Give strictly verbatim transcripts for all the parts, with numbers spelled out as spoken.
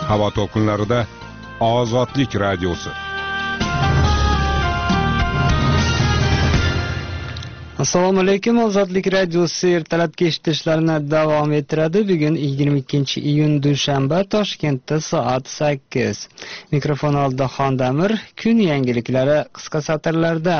Havo to'lqinlarida Ozodlik radiosi. Assalomu alaykum. Ozodlik radiosi ertalabki eshitishlarini davom ettiradi. Bugun yigirma ikkinchi iyun dushanba, Toshkentda soat sakkiz. Mikrofon oldida Xondamir. Kun yangiliklari qisqa satrlarda.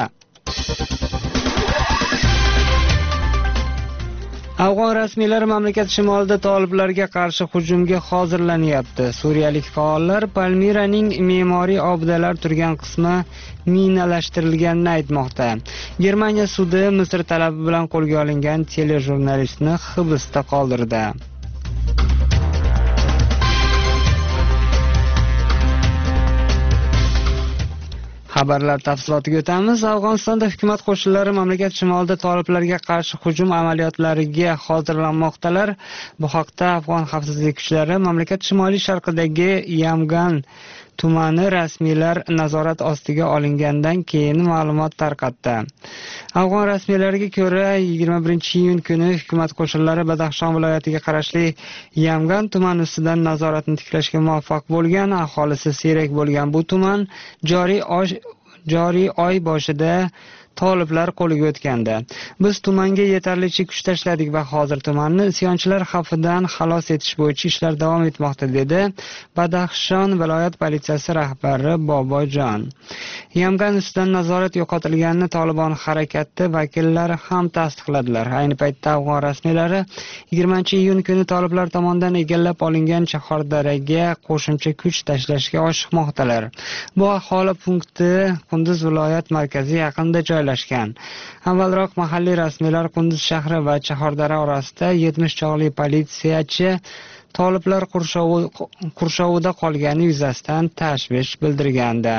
Afg'on rasmiylari mamlakat shimolida toliblarga qarshi hujumga hozirlanyapti. Suriyalik faollar Palmiraning me'moriy obidalar turgan qismi minalashtirilganini aytmoqda. Germaniya sudi Misr talabi bilan qo'lga olingan telejurnalistni hibsda qoldirdi. Xabarlar tafsilotiga o'tamiz. Afg'onistonda hukumat qo'shinlari mamlakat shimolida toliblarga qarshi hujum amaliyotlariga hozirlanmoqdalar. Bu haqda Afg'on xavfsizlik kuchlari mamlakat shimoliy sharqidagi Yamgan tumani rasmiylar nazorat ostiga olingandan keyin ma'lumot tarqatdi. Afg'on rasmiylariga ko'ra, yigirma birinchi iyun kuni hukumat qo'shinlari Badaxshon viloyatiga qarashli Yamgan tumani ustidan nazoratni tiklashga muvaffaq bo'lgan. Aholisi siyrak bo'lgan bu tuman joriy oy joriy oy boshida toliblar qo'liga o'tgandi. Biz tumanga yetarlicha kuch tashladik va hozir tumanni isyonchilar xavfidan xalos etish bo'yicha ishlar davom etmoqda, dedi Badaxshon viloyat politsiyasi rahbari Bobojon. Yamgan ustidan nazorat yo'qotilganini Tolibon harakati vakillari ham tasdiqladilar. Ayni paytda Afg'on rasmiylari yigirmanchi iyun kuni toliblar tomonidan egallab olingan Chahordaraga qo'shimcha kuch tashlashga oshiqmoqdalar. Bu aholi punkti Qunduz viloyat markazi yaqinida joylashgan. Avvalroq mahalliy rasmiylar Qunduz shahri va Chahordara orasida yetmish chog'li politsiyachi toliblar qurshovida qolgani yuzasidan tashvish bildirgandi.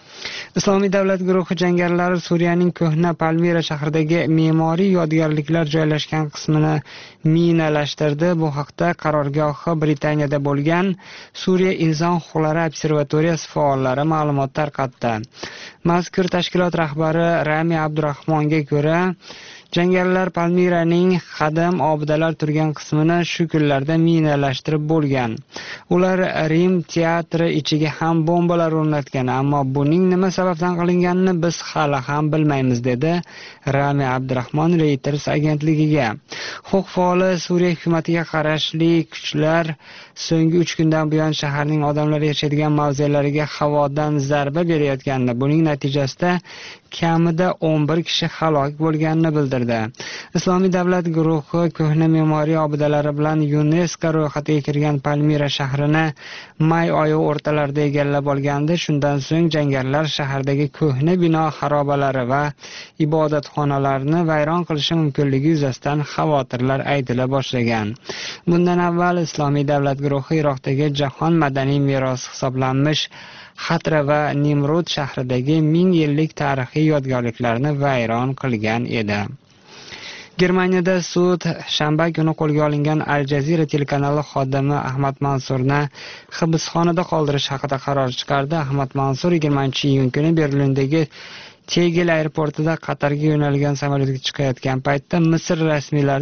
Islomiy davlat guruhi jangarilari Suriyaning ko'hna Palmira shahridagi me'moriy yodgorliklar joylashgan qismini minalashtirdi. Bu haqda qarorgohi Britaniyada bo'lgan Suriya inson huquqlari observatoriyasi faollari ma'lumot tarqatdi. Mazkur tashkilot rahbari Rami Abdurahmonga ko'ra, jangarilar Palmiraning qadim obidalar turgan qismini shu kunlarda minalashtirib bo'lgan. Ular Rim teatri ichiga ham bombalar o'rnatgan, ammo buning nima sababdan qilinganini biz hali ham bilmaymiz, dedi Rami Abdurahmon Reuters agentligiga. Huquq faoli Suriya hukumatiga qarashli kuchlar so'nggi uch kundan buyon shaharning odamlar yashaydigan mavzelariga havodan zarba berayotgandi. Buning natijasida kamida o'n bir kishi halok bo'lganini bildirdi. Islomiy davlat guruhi ko'hna me'moriy obidalari bilan UNESCO ro'yxatiga kirgan Palmira shahrini may oyi o'rtalarida egallab olgandi. Shundan so'ng jangarilar shahardagi ko'hna bino xarobalari va ibodatxonalarni vayron qilishi mumkinligi yuzasidan xavotirlar aytila boshlagan. Bundan avval Islomiy davlat guruhi Iroqdagi jahon madaniy merosi hisoblanmish Xatra va Nimrud shahridagi ming yillik tarixiy yodgorliklarni vayron qilgan edi. Germaniyada sud shanba kuni qo'lga olingan Al Jazeera telekanali xodimi Ahmad Mansurni hibsxonada qoldirish haqida qaror chiqardi. Ahmad Mansur yigirmanchi iyun kuni Berlindagi Tegel aeroportida Qatarga yo'nalgan samolyotga chiqayotgan paytda Misr rasmiylari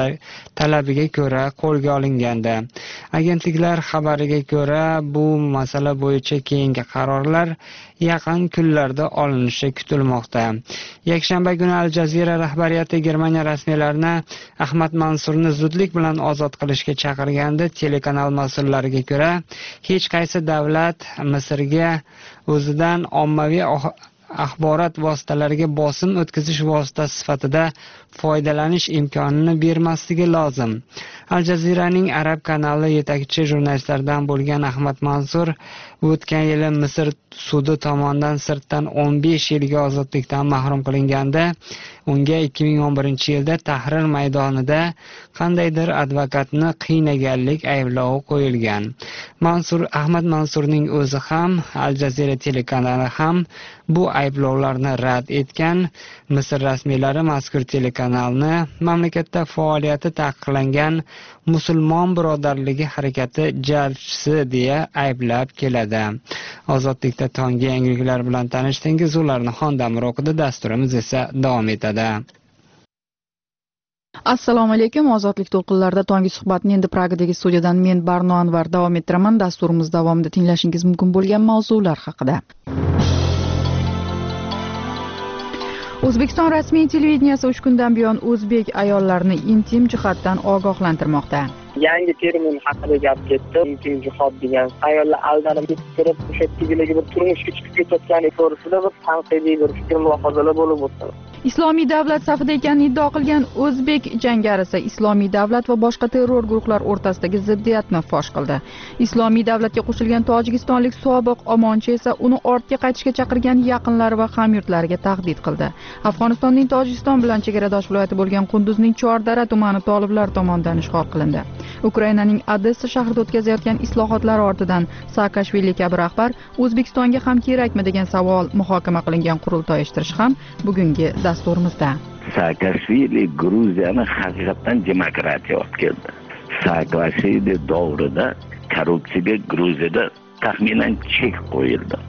talabiga ko'ra qo'lga olingandi. Agentliklar xabariga ko'ra, bu masala bo'yicha keyingi qarorlar yaqin kunlarda olinishi kutilmoqda. Yakshanba kuni Al Jazeera rahbariyati Germaniya rasmiylarini Ahmad Mansurni zudlik bilan ozod qilishga chaqirgandi. Telekanal mas'ullariga ko'ra, hech qaysi davlat Misrga o'zidan ommaviy axborot vositalariga bosim o'tkazish vositasi sifatida foydalanish imkonini bermasligi lozim. Al Jazeeraning Arab kanali yetakchi jurnalistlaridan bo'lgan Ahmad Mansur o'tgan yili Misr sudi tomonidan sirtdan o'n besh yilga ozodlikdan mahrum qilinganda, unga ikki ming o'n birinchi yilda Tahrir maydonida qandaydir advokatni qiynaganlik ayblovi qo'yilgan. Mansur Ahmad Mansurning o'zi ham Al Jazeera telekanali ham bu ayblovlarni rad etgan. Misr rasmiylari mazkur telekanalni mamlakatda faoliyati taqiqlangan musulmon birodarligi harakati jarchisi deya ayblab keladi. Ozodlikda tonggi yangiliklar bilan tanishdingiz. Ularni Xondamir o'qidi, dasturimiz esa davom etadi. Assalomu alaykum. Ozodlik to'lqinlarida tongi suhbatni endi Pragadagi studiyadan men Barno Anvar davom ettiraman. Dasturimiz davomida tinglashingiz mumkin bo'lgan mavzular haqida. O'zbekiston rasmiy televideniyasi uch kundan buyon o'zbek ayollarini intim jihatdan ogohlantirmoqda. Yangi termin haqida gap ketdi. Intim jihod degan ayollar aldanib kirib, o'sha tigiligi bir turmushga chiqib ketayotgani to'g'risida bir tanqidiy bir fikr mulohazalar bo'lib o'tdi. Islomiy davlat safida ekanini iddao qilgan o'zbek jangarisi Islomiy davlat va boshqa terror guruhlar o'rtasidagi ziddiyatni fosh qildi. Islomiy davlatga qo'shilgan tojikistonlik sobiq omonchi esa uni ortga qaytishga chaqirgan yaqinlari va hamyurtlariga tahdid qildi. Afg'onistonning Tojikiston bilan chegaradosh viloyati bo'lgan Qunduzning Chordara tumani toliblar tomonidan ishg'ol qilindi. Ukrainaning Odessa shahrida o'tkazayotgan islohotlar ortidan Saakashvili kabi rahbar O'zbekistonga ham kerakmi degan savol muhokama qilingan qurultoy ishtirishi ham bugungi dasturimizda. Saakashvili Gruziyani haqiqatan demokratiya olib keldi. Saakashvili davrida korrupsiyaga Gruziyada taxminan chek qo'yildi.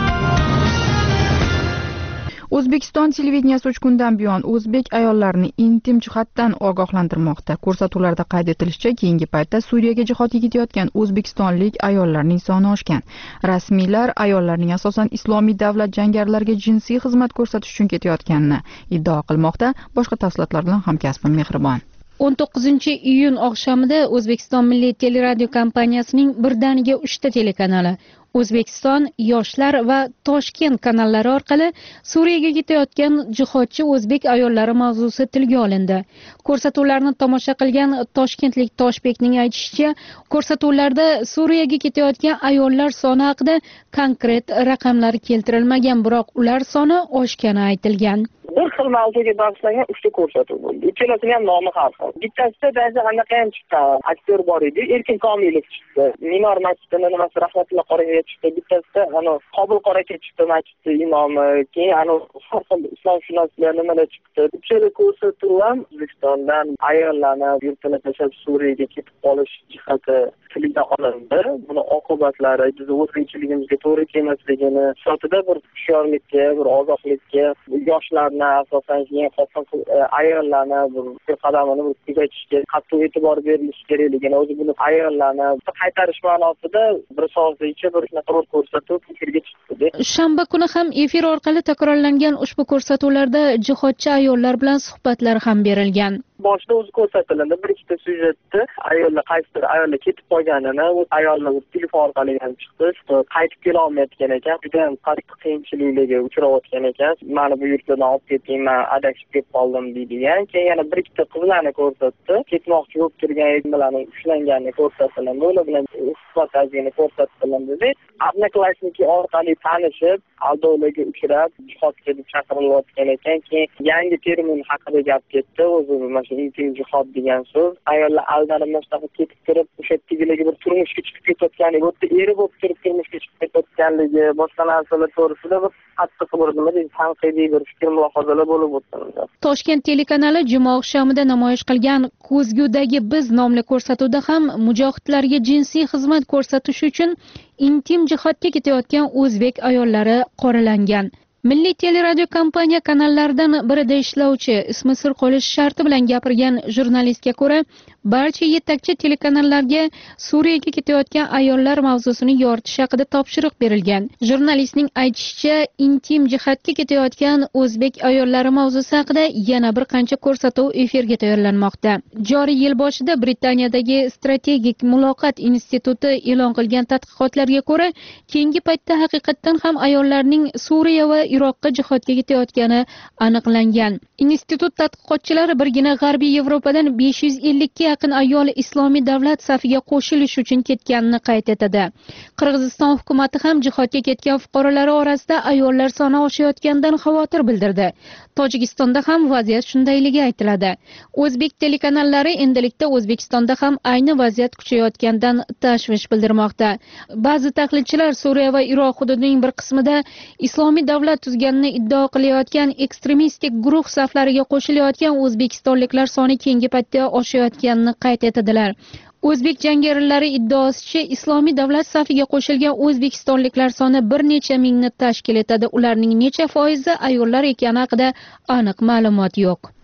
O'zbekiston televideniyasi uch kundan buyon o'zbek ayollarini intim jihatdan ogohlantirmoqda. Ko'rsatuvlarda qayd etilishicha, keyingi paytda Suriyaga jihodga ketayotgan o'zbekistonlik ayollarning soni oshgan. Rasmiylar ayollarning asosan Islomiy davlat jangarilariga jinsiy xizmat ko'rsatish uchun ketayotganini iddao qilmoqda. Boshqa tafsilotlar bilan hamkasbim Mehribon. o'n to'qqizinchi iyun oqshomida O'zbekiston Milliy teleradio kompaniyasining birdaniga uchta telekanali O'zbekiston, Yoshlar va Toshkent kanallari orqali Suriyaga ketayotgan jihodchi o'zbek ayollari mavzusi tilga olindi. Ko'rsatuvlarni tomosha qilgan toshkentlik Toshbekning aytishicha, ko'rsatuvlarda Suriyaga ketayotgan ayollar soni haqida konkret raqamlar keltirilmagan, biroq ular soni oshgani aytilgan. Bir xil mavzuga bag'ishlangan uchta ko'rsatuv bo'ldi. Ikkalasining ham nomi har xil. Bittasida ba'zi anaqa ham chiqdi. Aktyor bor edi, Erkin Komilov chiqdi. Minor masjidida nimasi Rahmatullo Qoraga chiqdi. Bittasida ana Qobul Qoraga chiqdi, masjid imomi. Keyin ana islomshunoslar nimalar chiqdi. Uchala ko'rsatuv ham O'zbekistondan ayollarni yurtini tashlab Suriyaga ketib qolish jihati tilga olindi. Buni oqibatlari biz o'zbekchiligimizga to'g'ri kelmasligini sifatida bir hushyorlikka, bir ogohlikka, yoshlarni asosan keyin xotin ayollarni bir qadamini bir kuzatishga qattiq e'tibor berilishi kerakligini, o'zi buni ayollarni qaytarish ma'nosida bir soatgacha bir to'rt ko'rsatuv efirga chiqdi. Shanba kuni ham efir orqali takrorlangan ushbu ko'rsatuvlarda jihodchi ayollar bilan suhbatlar ham berilgan. Boshida o'zi ko'rsatildi, bir ikkita syujetda ayollar qaysidir ayollar ketib qolganini, u ayollar telefon orqali ham chiqdi, qaytib kela olmayotgan ekan, juda ham qattiq qiyinchiliklarga uchrayotgan ekan. Mani bu yurtdan olib keting, men adashib ketib qoldim deydigan. Keyin yana bir ikkita qizlarni ko'rsatdi, ketmoqchi bo'lib turgan bilan ushlanganini ko'rsatdi. Ular bilan suhbatlarni ko'rsatdi. Odnoklassniki orqali tanishib, aldovlarga uchrab, jihodga deb chaqirilayotgan ekan. Keyin yangi termin haqida gap ketdi. O'zi intim jihod degan so'z ayollar aldanib mustaqil ketib kirib, o'sha tigiligi bir turmushga chiqib ketayotgani, bu yerda eri bo'lib turib turmushga chiqib ketayotganligi, boshqa narsalar to'g'risida bir qattiq bir nima deydi, tanqidiy bir fikr mulohazalar bo'lib o'tdi. Toshkent telekanali juma oqshomida namoyish qilgan Ko'zgudagi biz nomli ko'rsatuvda ham mujohidlarga jinsiy xizmat ko'rsatish uchun intim jihodga ketayotgan o'zbek ayollari qoralangan. Milliy teleradio kompaniya kanallaridan birida ishlovchi, ismi sir qolish sharti bilan gapirgan jurnalistga ko'ra, barcha yetakchi telekanallarga Suriyaga ketayotgan ayollar mavzusini yoritish haqida topshiriq berilgan. Jurnalistning aytishicha, intim jihatga ketayotgan o'zbek ayollari mavzusi haqida yana bir qancha ko'rsatuv efirga tayyorlanmoqda. Joriy yil boshida Britaniyadagi Strategik muloqot instituti e'lon qilgan tadqiqotlarga ko'ra, keyingi paytda haqiqatdan ham ayollarning Suriya va Iroqqa jihodga ketayotgani aniqlangan. Institut tadqiqotchilari birgina G'arbiy Yevropadan besh yuz ellikka yaqin ayol Islomiy davlat safiga qo'shilish uchun ketganini qayd etadi. Qirg'iziston hukumati ham jihodga ketgan fuqarolari orasida ayollar soni oshayotganidan xavotir bildirdi. Tojikistonda ham vaziyat shundayligi aytiladi. O'zbek telekanallari endilikda O'zbekistonda ham ayni vaziyat kuchayotganidan tashvish bildirmoqda. Ba'zi tahlilchilar Suriya va Iroq hududining bir qismida Islomiy davlat tuzganini iddao qilayotgan ekstremistik guruh saflariga qo'shilayotgan o'zbekistonliklar soni keyingi paytda oshayotganini qayd etadilar. O'zbek jangarilari iddaosicha Islomiy davlat safiga qo'shilgan o'zbekistonliklar soni bir necha mingni tashkil etadi. Ularning necha foizi ayollar ekani haqida aniq ma'lumot yo'q.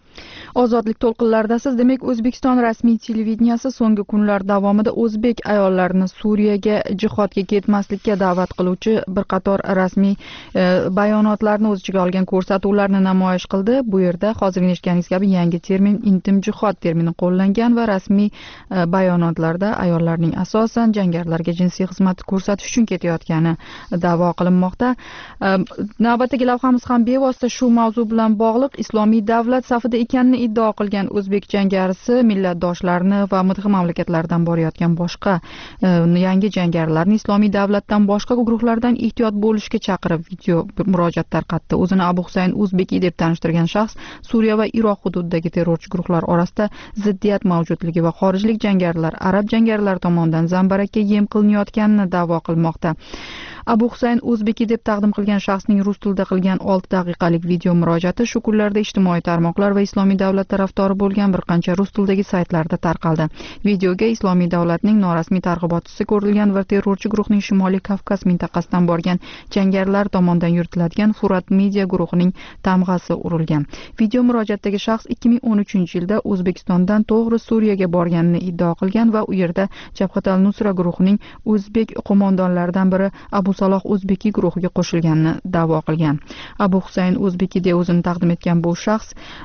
Ozodlik to'lqinlaridasiz. Demak, O'zbekiston rasmiy televideniyasi so'nggi kunlar davomida o'zbek ayollarini Suriyaga jihodga ketmaslikka da'vat qiluvchi bir qator rasmiy e, bayonotlarni o'z ichiga olgan ko'rsatuvlarni namoyish qildi. Bu yerda hozir eshitganingiz kabi yangi termin intim jihod termini qo'llangan va rasmiy e, bayonotlarda ayollarning asosan jangarilarga jinsiy xizmat ko'rsatish uchun ketayotgani da'vo qilinmoqda. E, navbatdagi lavhamiz ham bevosita shu mavzu bilan bog'liq. Islomiy davlat safida ekanini iddao qilgan o'zbek jangarisi millatdoshlarini va mudhiq mamlakatlardan borayotgan boshqa e, yangi jangarilarni islomiy davlatdan boshqa guruhlardan ehtiyot bo'lishga chaqirib video murojaat tarqatdi. O'zini Abu Husayn O'zbekiy deb tanishtirgan shaxs Suriya va Iroq hududidagi terrorchi guruhlar orasida ziddiyat mavjudligi va xorijlik jangarilar arab jangarilari tomonidan zambarakka yem qilinayotganini da'vo qilmoqda. Abu Husayn O'zbekiy deb taqdim qilgan shaxsning rus tilida qilgan olti daqiqalik video murojaati shu kunlarda ijtimoiy tarmoqlar va Islomiy davlat tarafdori bo'lgan bir qancha rus tilidagi saytlarda tarqaldi. Videoga Islomiy davlatning norasmiy targ'ibotchisi ko'rilgan va terrorchi guruhning Shimoliy Kavkaz mintaqasidan borgan jangarilar tomonidan yuritiladigan Furat Media guruhining tamg'asi urilgan. Video murojaatdagi shaxs ikki ming o'n uchinchi yilda O'zbekistondan to'g'ri Suriyaga borganini iddao qilgan va u yerda Jabhat al-Nusra guruhining o'zbek qo'mondonlaridan biri Abu Saloh O'zbekiy guruhiga qo'shilganini da'vo qilgan. Abu Husayn O'zbekiy deb o'zini taqdim etgan bu shaxs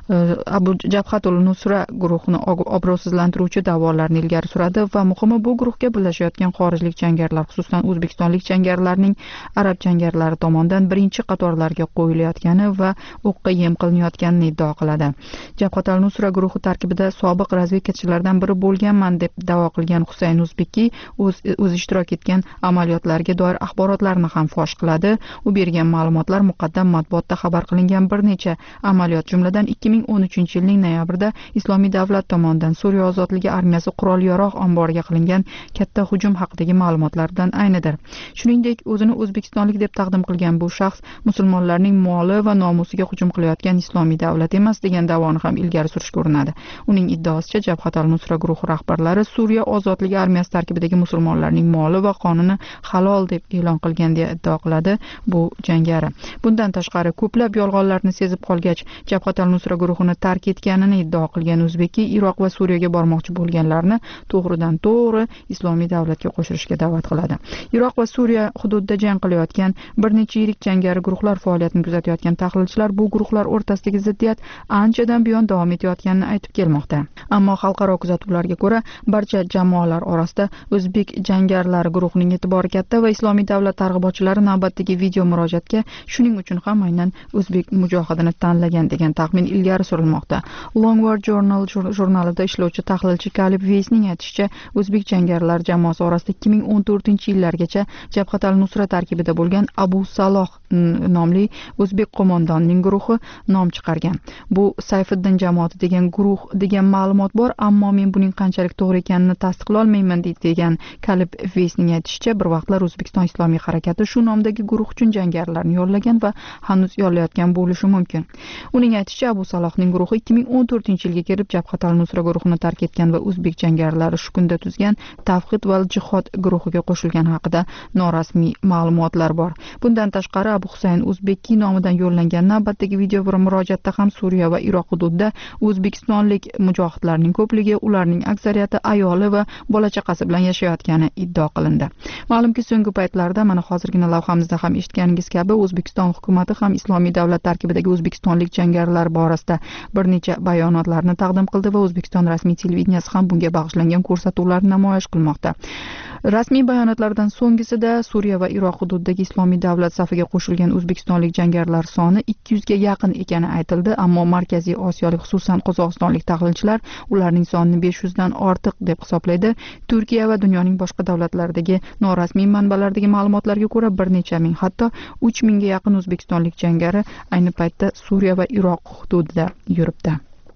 Abu Jabhatul Nusra guruhini obro'sizlantiruvchi da'volarni ilgari suradi va muhimi bu guruhga birlashayotgan xorijlik jangarilar, xususan o'zbekistonlik jangarilarning arab jangarilari tomonidan birinchi qatorlarga qo'yilayotgani va o'qqa yem qilinayotganini iddao qiladi. Jabhat al-Nusra guruhi tarkibida sobiq razvedkachilardan biri bo'lganman deb da'vo qilgan Husayn O'zbekiy o'z o'z ishtirok etgan amaliyotlarga doir axborotlarni ham fosh qiladi. U bergan ma'lumotlar muqaddam matbuotda xabar qilingan bir necha amaliyot, jumladan ikki ming o'n uchinchi yilning noyabrida Islomiy davlat tomonidan Suriya ozodligi armiyasi qurol-yarog' omboriga qilingan katta hujum haqidagi ma'lumotlardan aynidir. Shuningdek, o'zini o'zbekistonlik deb taqdim qilgan bu shaxs musulmonlarning moli va nomusiga hujum qilayotgan islomiy davlat emas degan da'voni ham ilgari surishga urinadi. Uning iddaosicha Jabhat al-Nusra guruhi rahbarlari Suriya ozodligi armiyasi tarkibidagi musulmonlarning moli va qonini halol deb e'lon qilgan deya iddao qiladi bu jangari. Bundan tashqari ko'plab yolg'onlarni sezib qolgach, Jabhat al-Nusra guruhini tark etganini iddao qilgan O'zbekiy Iroq va Suriyaga bormoqchi bo'lganlarni to'g'ridan to'g'ri Islomiy davlatga qo'shilishga da'vat qiladi. Iroq va Suriya hududida jang qilayotgan bir necha yirik jangari guruhlar faoliyatini kuzatayotgan tahlilchilar bu guruhlar o'rtasidagi ziddiyat anchadan buyon davom etayotganini aytib kelmoqda. Ammo xalqaro kuzatuvlarga ko'ra, barcha jamoalar orasida o'zbek jangarilari guruhining e'tibori katta va Islomiy davlat targ'ibotchilari navbatdagi video murojaatga shuning uchun ham aynan o'zbek mujohidini tanlagan degan taxmin ilgari surilmoqda. Longword Journal jurnalida ishlovchi tahlilchi Kalib Veysning aytishicha, o'zbek jangarilar jamoasi orasida ikki ming o'n to'rtinchi yillargacha Jabhat al-Nusra tarkibida bo'lgan Abu Saloh nomli o'zbek qo'mondonning guruhi nom chiqargan. Bu Sayfiddin jamoati degan guruh degan ma'lumot bor, ammo men buning qanchalik to'g'ri ekanini tasdiqlay olmayman degan Kalib Veysning aytishicha, bir vaqtlar O'zbekiston Islomiy harakati shu nomdagi guruh uchun jangarilarni yollagan va hanuz yollayotgan bo'lishi mumkin. Uning aytishicha, Abu Salohning guruhi ikki ming o'n to'rtinchi yilga kelib Jabhat al-Nusra guruhini tark etgan va o'zbek jangarilari shu kunda tuzgan Tavhid va jihod guruhiga qo'shilgani haqida norasmiy ma'lumotlar bor. Bundan tashqari, Abu Husayn O'zbekiy nomidan yo'llangan navbatdagi video va murojaatda ham Suriya va Iroq hududida o'zbekistonlik mujohidlarning ko'pligi, ularning aksariyati ayoli va bola chaqasi bilan yashayotgani iddao qilindi. Ma'lumki, so'nggi paytlarda mana hozirgina lavhamizda ham eshitganingiz kabi O'zbekiston hukumati ham Islomiy davlat tarkibidagi o'zbekistonlik jangarilar borasida bir necha bayonotlarni taqdim qildi va O'zbekiston rasmiy televideniyasi ham bunga bag'ishlangan ko'rsatuvlarni namoyish qilmoqda. Rasmiy bayonotlardan so'nggisida Suriya va Iroq hududidagi Islomiy davlat safiga qo'shilgan o'zbekistonlik jangarilar soni ikki yuzga yaqin ekani aytildi, ammo Markaziy Osiyolik, xususan Qozog'istonlik tahlilchilar ularning sonini besh yuzdan ortiq deb hisoblaydi. Turkiya va dunyoning boshqa davlatlaridagi norasmiy manbalardagi ma'lumotlarga ko'ra bir necha ming, hatto uch mingga yaqin o'zbekistonlik jangari ayni paytda Suriya va Iroq hududida yuribdi.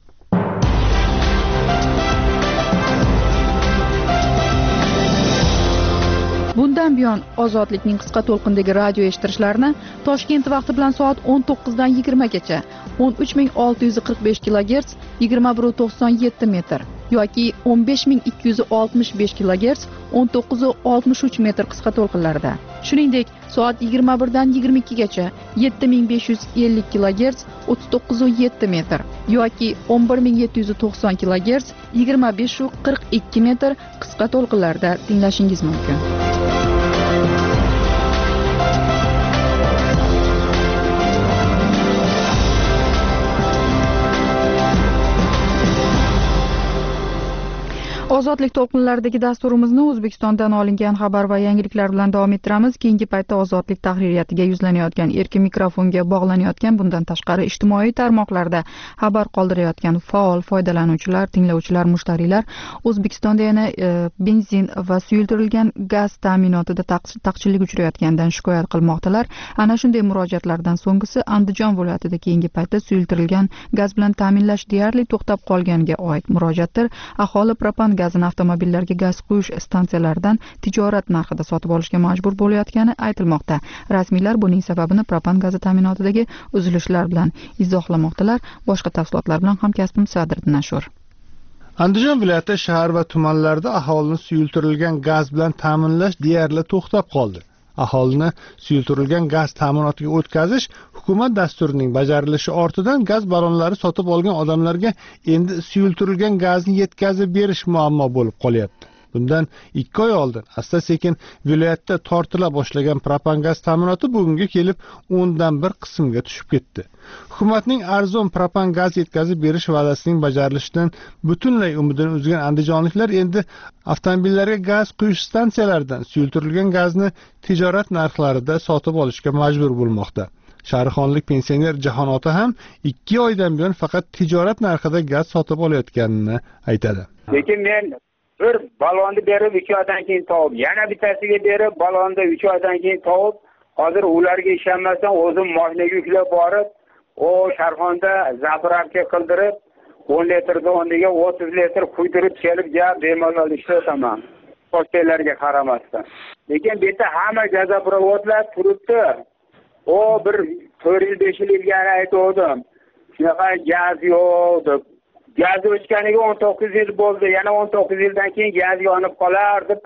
Bundan buyon Ozodlikning qisqa to'lqindagi radio eshittirishlarini Toshkent vaqti bilan soat o'n to'qqizdan yigirmagacha o'n uch ming olti yuz qirq besh kilogerts yigirma bir nuqta to'qson yetti metr yoki o'n besh ming ikki yuz oltmish besh kilogerts o'n to'qqiz nuqta oltmish uch metr qisqa to'lqinlarda. Shuningdek, soat yigirma birdan yigirma ikkigacha yetti ming besh yuz ellik kilogerts o'ttiz to'qqiz nuqta yetti metr yoki o'n bir ming yetti yuz to'qson kilogerts yigirma besh nuqta qirq ikki metr qisqa to'lqinlarda tinglashingiz mumkin. Ozodlik to'lqinlaridagi dasturimizni O'zbekistondan olingan xabar va yangiliklar bilan davom ettiramiz. Keyingi paytda Ozodlik tahririyatiga yuzlanayotgan erkin mikrofonga bog'lanayotgan, bundan tashqari ijtimoiy tarmoqlarda xabar qoldirayotgan faol foydalanuvchilar, tinglovchilar, mushtariylar O'zbekistonda yana e, benzin va suyultirilgan gaz ta'minotida taqchillik uchrayotganidan shikoyat qilmoqdalar. Ana shunday murojaatlardan so'nggisi Andijon viloyatida keyingi paytda suyultirilgan gaz bilan ta'minlash deyarli to'xtab qolganiga oid murojaatdir. Aholi propan gazini avtomobillarga gaz quyish stansiyalaridan tijorat narxida sotib olishga majbur bo'layotgani aytilmoqda. Rasmiylar buning sababini propan gazi ta'minotidagi uzilishlar bilan izohlamoqdalar. Boshqa tafsilotlar bilan hamkasbim Sadriddin Ashur. Andijon viloyati shahar va tumanlarda aholini suyultirilgan gaz bilan ta'minlash deyarli to'xtab qoldi. Aholini suyultirilgan gaz ta'minotiga o'tkazish hukumat dasturining bajarilishi ortidan gaz ballonlari sotib olgan odamlarga endi suyultirilgan gazni yetkazib berish muammo bo'lib qolyapti. Bundan ikki oy oldin asta-sekin viloyatda tortila boshlagan propan gaz ta'minoti bugunga kelib o'ndan bir qismga tushib ketdi. Hukumatning arzon propan gaz yetkazib berish va'dasining bajarilishidan butunlay umidini uzgan andijonliklar endi avtomobillarga gaz quyish stansiyalaridan suyultirilgan gazni tijorat narxlarida sotib olishga majbur bo'lmoqda. Sharixonlik pensioner Jahon ota ham ikki oydan buyon faqat tijorat narxida gaz sotib olayotganini aytadi. Lekin men bir balonni berib uch oydan keyin topib, yana bittasiga berib balonni uch oydan keyin topib, hozir ularga ishonmasdan o'zim mashinaga yuklab borib, o Sharxonda zapravka qildirib, o'n litrda o'rniga o'ttiz litr quydirib kelib, ja bemalol ishlataman. Pochtalarga qaramasdan. Lekin bu yerda hamma gazoprovodlar turibdi. O bir to'rt yil besh yil ilgari aytdim. Shunaqa gaz yo'q deb. Gaz o'chganiga o'n to'qqiz yil bo'ldi. Yana o'n to'qqiz yildan keyin gaz yonib qolar deb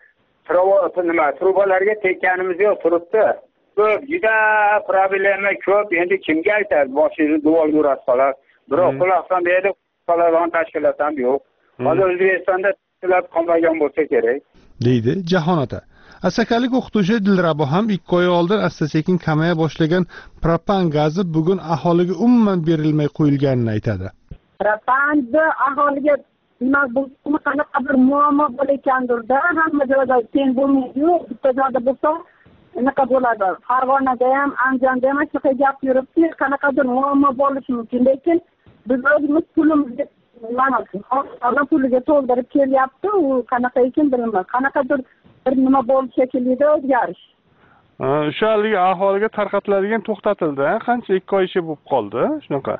nima trubalarga tekkanimiz yo'q turibdi. Ko'p, juda problema ko'p. Endi kimga aytadi? Boshingizni duol yurasiz qolar. Biroq quloqdan berib qoladigan tashkilot ham yo'q. Hozir O'zbekistonda tashkilot qolmagan bo'lsa kerak, deydi Jahon ota. Asakalik o'qituvchi Dilrabo ham ikki oy oldin asta-sekin kamaya boshlagan propan gazi bugun aholiga umuman berilmay qo'yilganini aytadi. Propanni aholiga nima bo'lsa, qanaqa bir muammo bo'layotgandirda, hamma joyda teng bo'lmaydi-yu, bitta joyda bo'lsa, unaqa bo'ladi. Farg'onada ham, Andijonda ham shunaqa gap yuribdi, qanaqadir muammo bo'lishi mumkin, lekin biz o'zimiz pulimizga mana shu puliga to'ldirib kelyapti, u qanaqa ekan bilmayman. Qanaqadir bir nima bo'ldi shekilli o'zgarish. O'sha haligi aholiga tarqatiladigan to'xtatildi, qancha ikki oy ichi bo'lib qoldi, shunaqa.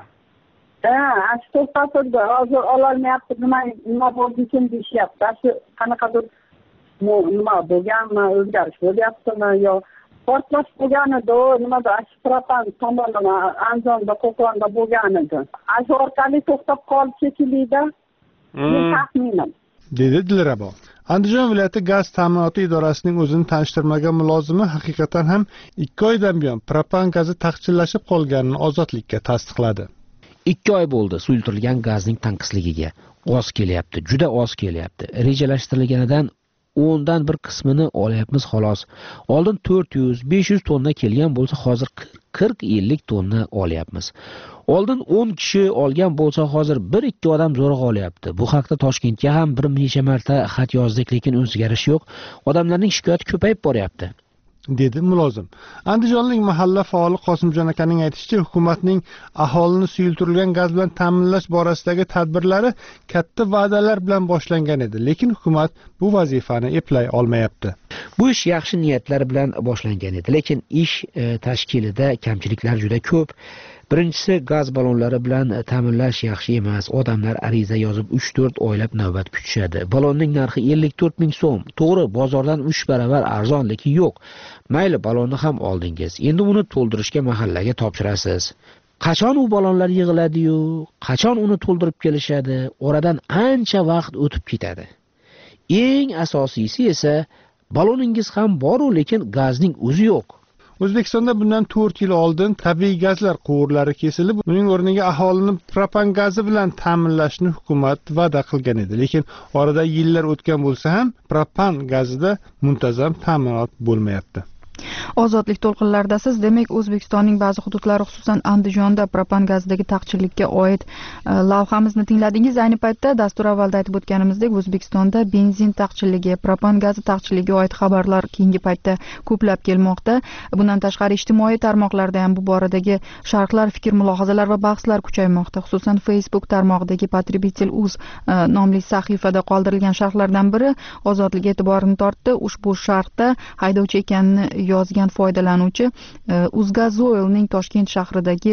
Ha, shu to'xtatildi, hozir ololmayapti, nima nima bo'ldi ekan deyishyapti. Shu qanaqadir nima bo'lganmi, o'zgarish bo'lyaptimi yo portlash bo'lganida, nimada propan tomonidan Andijonda, Qo'qonda bo'lgan edi. Shu orqali to'xtab qoldi shekillida. Men taxminim. Dedi Dilrabo. Andijon viloyati gaz ta'minoti idorasining o'zini tanishtirmagan mulozimi haqiqatan ham ikki oydan buyon propan gazi taqchillashib qolganini Ozodlikka tasdiqladi. ikki oy bo'ldi suyultirilgan gazning tanqisligiga. Oz kelyapti, juda oz kelyapti. Rejalashtirilganidan o'ndan bir qismini olyapmiz xolos. Oldin to'rt yuz besh yuz tonna kelgan bo'lsa, hozir qirq ellik tonna olyapmiz. Oldin o'n kishi olgan bo'lsa, hozir bir ikki odam zo'rg'a olyapti. Bu haqda Toshkentga ham bir necha marta xat yozdik, lekin o'zgarish yo'q. Odamlarning shikoyati ko'payib boryapti, dedi mulozim. Andijonlik mahalla faoli Qosimjon akaning aytishicha, hukumatning aholini suyultirilgan gaz bilan ta'minlash borasidagi tadbirlari katta va'dalar bilan boshlangan edi, lekin hukumat bu vazifani eplay olmayapti. Bu ish yaxshi niyatlar bilan boshlangan edi, lekin ish e, tashkilida kamchiliklar juda ko'p. Birinchisi, gaz ballonlari bilan ta'minlash yaxshi emas. Odamlar ariza yozib uch to'rt oylab navbat kutishadi. Ballonning narxi ellik to'rt ming so'm. To'g'ri, bozordan uch baravar arzon, lekin yo'q. Mayli, ballonni ham oldingiz. Endi uni to'ldirishga mahallaga topshirasiz. qachon u balonlar yig'iladi-yu, qachon uni to'ldirib kelishadi, oradan ancha vaqt o'tib ketadi. Eng asosiysi esa baloningiz ham bor, lekin gazning o'zi yo'q. O'zbekistonda bundan to'rt yil oldin tabiiy gazlar quvurlari kesilib, uning o'rniga aholini propan gazi bilan ta'minlashni hukumat va'da qilgan edi. Lekin orada yillar o'tgan bo'lsa ham propan gazida muntazam ta'minot bo'lmayapti. Ozodlik to'lqinlaridasiz. Demak, O'zbekistonning ba'zi hududlari, xususan Andijonda propan gazidagi taqchillikka oid lavhamizni tingladingiz. Ayni paytda dastur avvalda aytib o'tganimizdek, O'zbekistonda benzin taqchilligi, propan gazi taqchilligiga oid xabarlar keyingi paytda ko'plab kelmoqda. Bundan tashqari ijtimoiy tarmoqlarda ham bu boradagi sharhlar, fikr, mulohazalar va bahslar kuchaymoqda. Xususan Facebook tarmog'idagi Potrебитель.uz nomli sahifada qoldirilgan sharhlardan biri Ozodlik e'tiborini tortdi. Ushbu sharhda haydovchi ekanini yozgan foydalanuvchi Uzgazoilning Toshkent shahridagi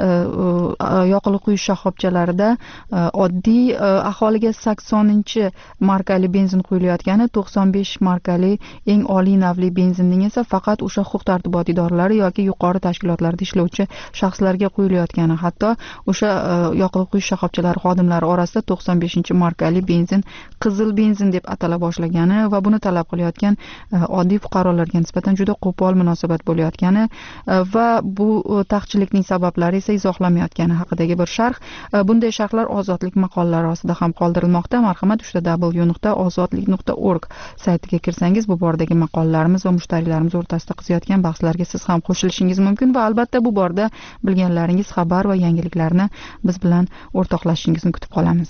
yoqilg'i quyish shoxobchalarida oddiy aholiga saksoninchi markali benzin quyilayotgani, to'qson besh markali eng oliy navli benzinning esa faqat o'sha huquq-tartibot idoralari yoki yuqori tashkilotlarda ishlovchi shaxslarga quyilayotgani, hatto o'sha yoqilg'i quyish shoxobchalari xodimlari orasida to'qson beshinchi markali benzin qizil benzin deb atala boshlagani va buni talab qilayotgan oddiy fuqarolarga nisbatan juda qo'pol munosabat bo'layotgani va bu taqchillikning sabablari esa izohlamayotgani haqidagi bir sharh. Bunday sharhlar Ozodlik maqolalari ostida ham qoldirilmoqda. Marhamat, uchta w nuqta ozodlik nuqta org saytiga kirsangiz bu boradagi maqolalarimiz va mushtariylarimiz o'rtasida qiziyotgan bahslarga siz ham qo'shilishingiz mumkin va albatta bu borada bilganlaringiz, xabar va yangiliklarni biz bilan o'rtoqlashishingizni kutib qolamiz.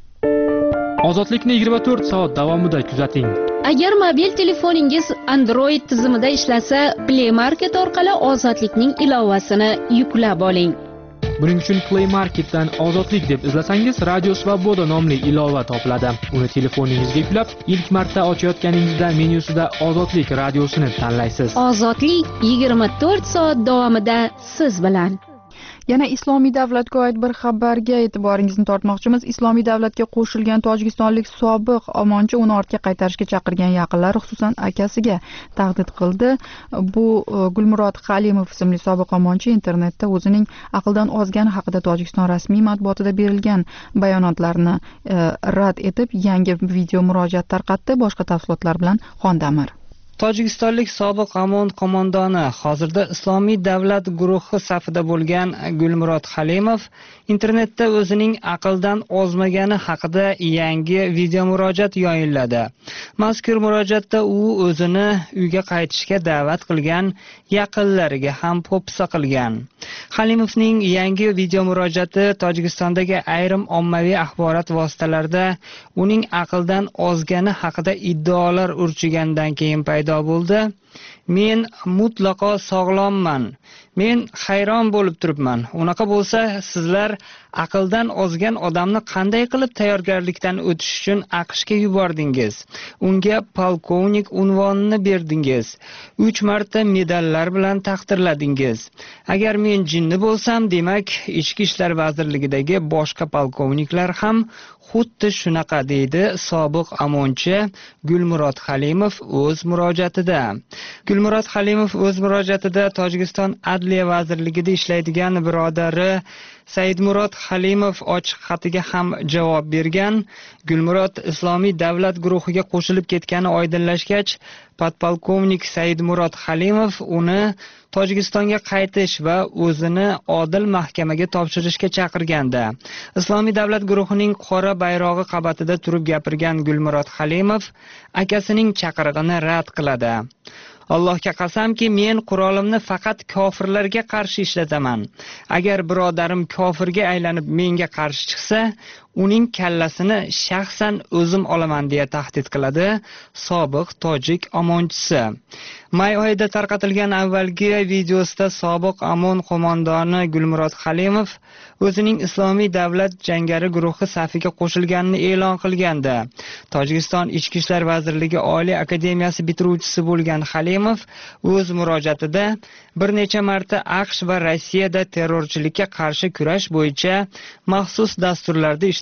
Ozodlikni yigirma to'rt soat davomida kuzating. Agar mobil telefoningiz Android tizimida ishlasa, Play Market orqali Ozodlikning ilovasini yuklab oling. Buning uchun Play Marketdan Ozodlik deb izlasangiz, Radio Svoboda nomli ilova topiladi. Uni telefoningizga yuklab, ilk marta ochayotganingizda menyusida Ozodlik radiosini tanlaysiz. Ozodlik yigirma to'rt soat davomida siz bilan. Yana Islomiy davlatga oid bir xabarga e'tiboringizni tortmoqchimiz. Islomiy davlatga qo'shilgan tojikistonlik sobiq omonchi uni ortga qaytarishga chaqirgan yaqinlari, xususan akasiga tahdid qildi. Bu Gulmurod Halimov ismli sobiq omonchi internetda o'zining aqldan ozgani haqida Tojikiston rasmiy matbuotida berilgan bayonotlarni rad etib, yangi video murojaat tarqatdi. Boshqa tafsilotlar bilan Xondamir. Tojikistonlik sobiq Amon qo'mondoni, hozirda Islomiy davlat guruhi safida bo'lgan Gulmurod Halimov internetda o'zining aqldan ozmagani haqida yangi video murojaat yo'lladi. Mazkur murojaatda u o'zini uyga qaytishga da'vat qilgan yaqinlariga ham po'pisa qilgan. Halimovning yangi video murojaati Tojikistondagi ayrim ommaviy axborot vositalarida uning aqldan ozgani haqida iddaolar urchigandan keyin paydo bo'ldi. Men mutlaqo sog'lomman. Men hayron bo'lib turibman. Unaqa bo'lsa, sizlar aqldan ozgan odamni qanday qilib tayyorgarlikdan o'tish uchun AQShga yubordingiz? Unga polkovnik unvonini berdingiz. uch marta medallar bilan taqdirladingiz. Agar men jinni bo'lsam, demak, Ichki ishlar vazirligidagi boshqa polkovniklar ham xuddi shunaqa, deydi sobiq amonchi Gulmurod Halimov o'z murojaatida. Gulmurod Halimov o'z murojaatida Tojikiston Adliya vazirligida ishlaydigan birodari Saidmurod Halimov ochiq xatiga ham javob bergan. Gulmurod Islomiy davlat guruhiga qo'shilib ketgani oydinlashgach, podpolkovnik Saidmurod Halimov uni Tojikistonga qaytish va o'zini odil mahkamaga topshirishga chaqirganda, Islomiy davlat guruhining qora bayrog'i qabatida turib gapirgan Gulmurod Halimov akasining chaqirig'ini rad qiladi. Allohga qasamki, men qurolimni faqat kofirlarga qarshi ishlataman. Agar birodarim kofirga aylanib menga qarshi chiqsa, uning kallasini shaxsan o'zim olaman deya tahdid qiladi sobiq tojik omonchisi. May oyida tarqatilgan avvalgi videosida sobiq Amon qo'mondoni Gulmurod Halimov o'zining Islomiy davlat jangari guruhi safiga qo'shilganini e'lon qilgandi. Tojikiston Ichki ishlar vazirligi Oliy akademiyasi bitiruvchisi bo'lgan Halimov o'z murojaatida bir necha marta AQSh va Rossiyada terrorchilikka qarshi kurash bo'yicha maxsus dasturlarda ishtirok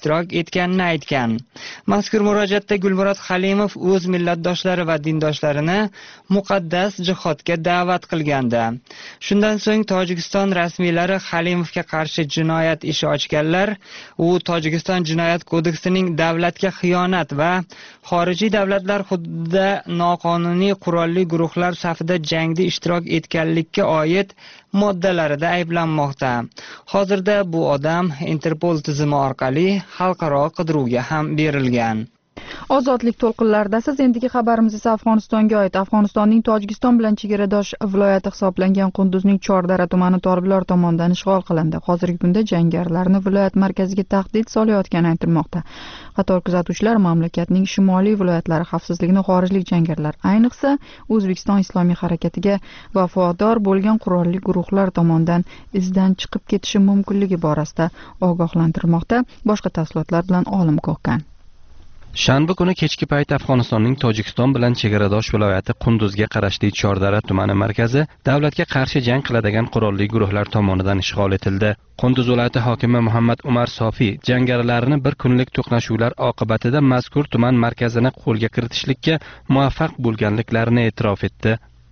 ishtirok etganini aytgan. Mazkur murojaatda Gulmurod Halimov o'z millatdoshlari va dindoshlarini muqaddas jihodga da'vat qilgandi. Shundan so'ng Tojikiston rasmiylari Halimovga qarshi jinoyat ishi ochganlar. U Tojikiston jinoyat kodeksining davlatga xiyonat va xorijiy davlatlar hududida noqonuniy qurolli guruhlar safida jangda ishtirok etganlikka oid moddalarida ayblanmoqda. Hozirda bu odam Interpol tizimi orqali xalqaro qidiruvga ham berilgan. Ozodlik to'lqinlarida siz endigi xabarimiz esa Afg'onistonga oid. Afg'onistonning Tojikiston bilan chegaradosh viloyati hisoblangan Qunduzning Chordara tumani toliblar tomonidan ishg'ol qilindi. Hozirgi kunda jangarilarni viloyat markaziga tahdid solayotgani aytilmoqda. Qator kuzatuvchilar mamlakatning shimoliy viloyatlari xavfsizligini xorijlik jangarilar, ayniqsa O'zbekiston Islomiy harakatiga vafodor bo'lgan qurolli guruhlar tomonidan izdan chiqib ketishi mumkinligi borasida ogohlantirmoqda. Boshqa tafsilotlar bilan Olim Ko'kkan. Shanba kuni kechki payt Afg'onistonning Tojikiston bilan chegaradosh viloyati Qunduzga qarashli Chordara tumani markazi davlatga qarshi jang qiladigan qurolli guruhlar tomonidan ishg'ol etildi. Qunduz viloyati hokimi Muhammad Umar Sofi jangarilarni bir kunlik to'qnashuvlar oqibatida mazkur tuman markazini qo'lga kiritishlikka muvaffaq bo'lganliklarini e'tirof etdi.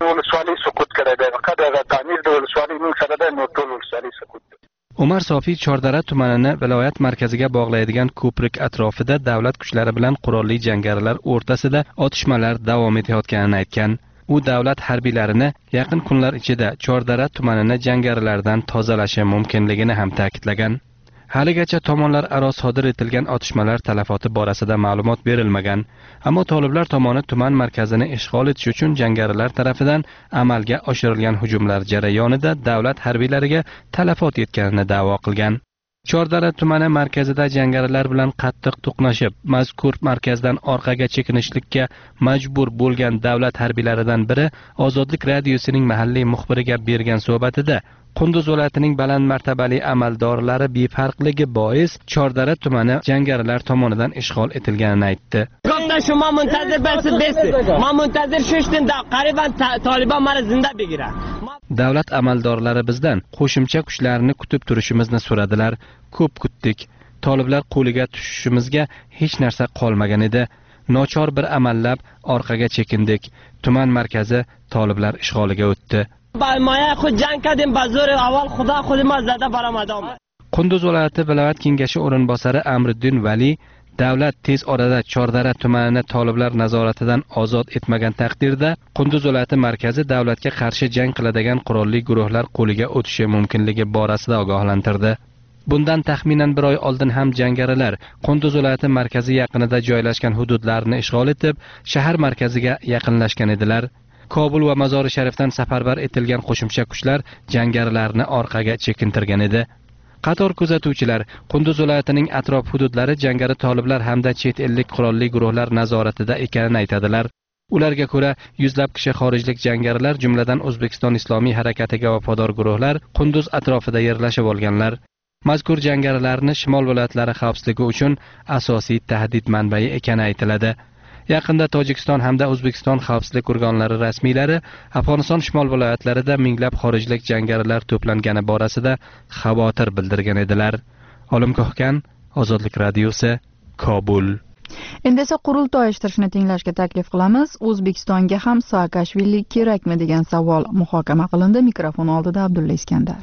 Umar Sofi Chordara tumanini viloyat markaziga bog'laydigan ko'prik atrofida davlat kuchlari bilan qurolli jangarilar o'rtasida otishmalar davom etayotganini aytgan. U davlat harbiylarini yaqin kunlar ichida Chordara tumanini jangarilardan tozalashi mumkinligini ham ta'kidlagan. Haligacha tomonlar aro sodir etilgan otishmalar talafoti borasida ma'lumot berilmagan, ammo toliblar tomoni tuman markazini ishg'ol etish uchun jangarilar tarafidan amalga oshirilgan hujumlar jarayonida davlat harbiylariga talafot yetganini da'vo qilgan. Chordara tumani markazida jangarilar bilan qattiq to'qnashib, mazkur markazdan orqaga chekinishlikka majbur bo'lgan davlat harbiylaridan biri Ozodlik radiosining mahalliy muxbiriga bergan suhbatida Qunduz viloyatining baland martabali amaldorlari befarqligi bois Chordara tumani jangarilar tomonidan ishg'ol etilganini aytdi. شما منتظر باشید بسید ما منتظر ششتیم قریبا طالبان مرا زنده بگیرن. Davlat amaldorlari bizdan qo'shimcha kuchlarni kutib turishimizni so'radilar. Ko'p kutdik. Toliblar qo'liga tushishimizga hech narsa qolmagan edi. Nochor bir amallab orqaga chekindik. Tuman markazi toliblar ishg'oliga o'tdi. مایه خود جنگ کردیم با زور اول خدا خود ما زده برآمد. Qunduz viloyati viloyat kengashi o'rinbosari Amriddin Vali davlat tez orada Chordara tumanini toliblar nazoratidan ozod etmagan taqdirda Qunduz viloyati markazi davlatga qarshi jang qiladigan qurolli guruhlar qo'liga o'tishi mumkinligi borasida ogohlantirdi. Bundan taxminan bir oy oldin ham jangarilar Qunduz viloyati markazi yaqinida joylashgan hududlarni ishg'ol etib, shahar markaziga yaqinlashgan edilar. Kobul va Mazori Sharifdan safarbar etilgan qo'shimcha kuchlar jangarilarni orqaga chekintirgan edi. Qator kuzatuvchilar Qunduz viloyatining atrof hududlari jangari toliblar hamda chet ellik qurolli guruhlar nazoratida ekanini aytadilar. Ularga ko'ra, yuzlab kishi xorijlik jangarilar, jumladan O'zbekiston Islomiy harakatiga vafodor guruhlar Qunduz atrofida yerlashib olganlar. Mazkur jangarilarni shimol viloyatlari xavfsizligi uchun asosiy tahdid manbai ekani aytiladi. Yaqinda Tojikiston hamda O'zbekiston xavfsizlik organlari rasmiylari Afg'oniston shimol viloyatlarida minglab xorijlik jangarilar to'plangani borasida xavotir bildirgan edilar. Olim Ko'kkan, Ozodlik radiosi, Kobul. Endi esa qurultoy ishtirishini tinglashga taklif qilamiz. O'zbekistonga ham Saakashvili kerakmi degan savol muhokama qilindi. Mikrofon oldida Abdulla Iskandar.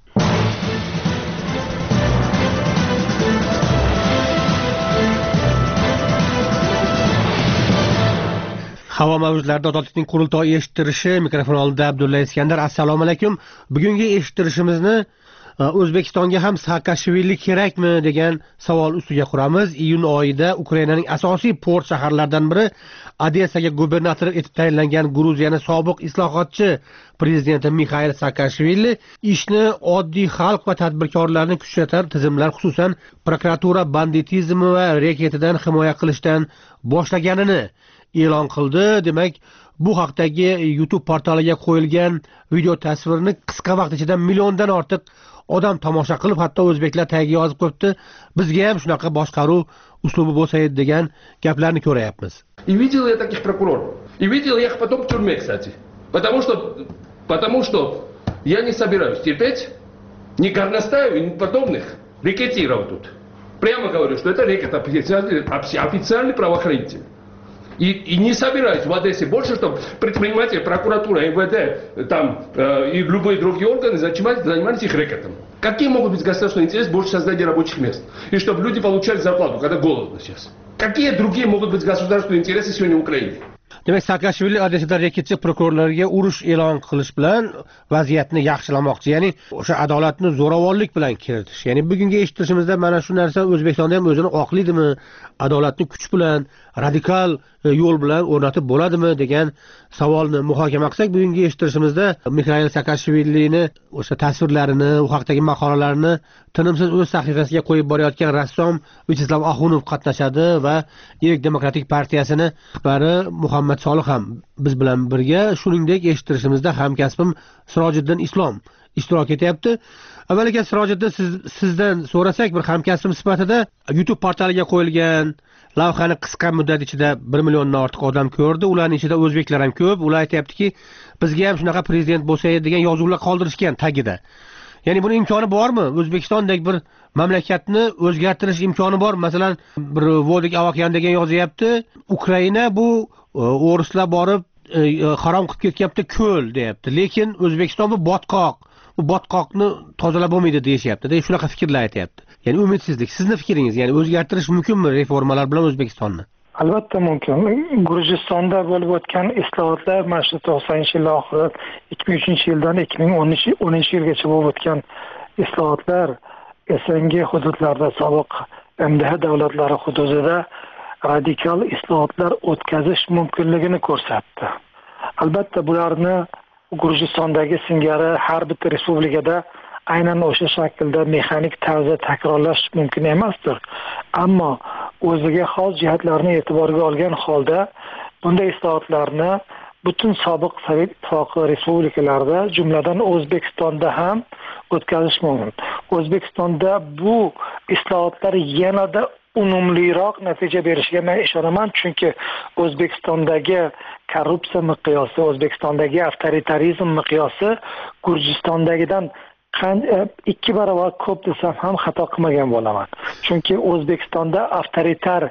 Havo mavjudlarida ozodlikning qurultoyi eshittirishi, mikrofon oldida Abdulla Iskandar. Assalomu alaykum. Bugungi eshittirishimizni O'zbekistonga ham Saakashvili kerakmi degan savol ustiga quramiz. Iyun oyida Ukrainaning asosiy port shaharlaridan biri Odessaga gubernator etib tayinlangan Gruziyaning sobiq islohotchi prezidenti Mixail Saakashvili ishni oddiy xalq va tadbirkorlarni kuchatar tizimlar, xususan prokuratura banditizmi va reketidan himoya qilishdan boshlaganini e'lon qildi. Demak, bu haqdagi YouTube portaliga qo'yilgan video tasvirni qisqa vaqt ichida milliondan ortiq odam tomosha qilib, hatto o'zbeklar tagiga yozib qo'yibdi. Bizga ham shunaqa boshqaruv uslubi bo'lsa edi degan gaplarni ko'rayapmiz. И видел я таких прокуроров. И видел я их потом в тюрьме, кстати. Потому что потому что я не собираюсь терпеть ни горностаев, ни подобных рекетиров тут. Прямо говорю, что это рэкет официальный, официальный правоохранитель. И, и не собираюсь в Одессе больше, чтобы предприниматели, прокуратура, эм вэ дэ там, э, и любые другие органы занимались, занимались их рэкетом. Какие могут быть государственные интересы больше создания рабочих мест? И чтобы люди получали зарплату, когда голодно сейчас. Какие другие могут быть государственные интересы сегодня в Украине? Demak, Saakashvili Odessada reketchi prokurorlarga urush e'lon qilish bilan vaziyatni yaxshilamoqchi, ya'ni o'sha adolatni zo'ravonlik bilan kiritish. Ya'ni bugungi eshitishimizda mana shu narsa O'zbekistonda ham o'zini oqlaydimi, adolatni kuch bilan, radikal yo'l bilan o'rnatib bo'ladimi degan savolni muhokama qilsak, bugungi eshitishimizda Mixail Saakashvilini o'sha tasvirlarini, u haqdagi maqolalarni tinimsiz o'z sahifasiga qo'yib borayotgan rassom Vyacheslav Axunov qatnashadi va Ilk demokratik partiyasini rahbari Muhammad Solih ham biz bilan birga, shuningdek eshittirishimizda hamkasbim Sirojiddin Islom ishtirok etyapti. Avvaliga Sirojiddin, siz, sizdan so'rasak, bir hamkasbim sifatida YouTube portaliga qo'yilgan lavhani qisqa muddat ichida bir milliondan ortiq odam ko'rdi. Ularning ichida o'zbeklar ham ko'p. Ular aytayaptiki, bizga ham shunaqa prezident bo'lsa edi degan yozuvlar qoldirishgan tagida. Ya'ni buning imkoni bormi? O'zbekistondek bir mamlakatni o'zgartirish imkoni bor. Masalan, bir Vodik Avakyan degan yozyapti. Ukraina bu o'rislar borib harom qilib ketyapti, ko'l deyapti. Lekin O'zbekiston bu botqoq. Bu botqoqni tozalab bo'lmaydi deyishyapti. Demak, shunaqa fikrlar aytayapti. Ya'ni umidsizlik. Sizni fikringiz, ya'ni o'zgartirish mumkinmi reformalar bilan O'zbekistonni? Albatta mumkin. Gurjistonda bo'lib o'tgan islohotlar mana shu to'qsoninchi yil oxiri, ikki ming uchinchi yildan ikki ming o'ninchi yilgacha bo'lib o'tgan islohotlar S N G hududlarda, sobiq M D H davlatlari hududida radikal islohotlar o'tkazish mumkinligini ko'rsatdi. Albatta bularni Gurjistondagi singari har bitta respublikada aynan o'sha shaklda mexanik tarzda takrorlash mumkin emasdir. Ammo o'ziga xos jihatlarni e'tiborga olgan holda bunday islohotlarni butun sobiq Sovet Ittifoqi respublikalarida, jumladan O'zbekistonda ham o'tkazish mumkin. O'zbekistonda bu islohotlar yanada unumliroq natija berishiga men ishonaman, chunki O'zbekistondagi korrupsiya miqyosi, O'zbekistondagi avtoritarizm miqyosi Gurjistondagidan ikki barobar ko'p desam ham xato qilmagan bo'laman. Chunki O'zbekistonda avtoritar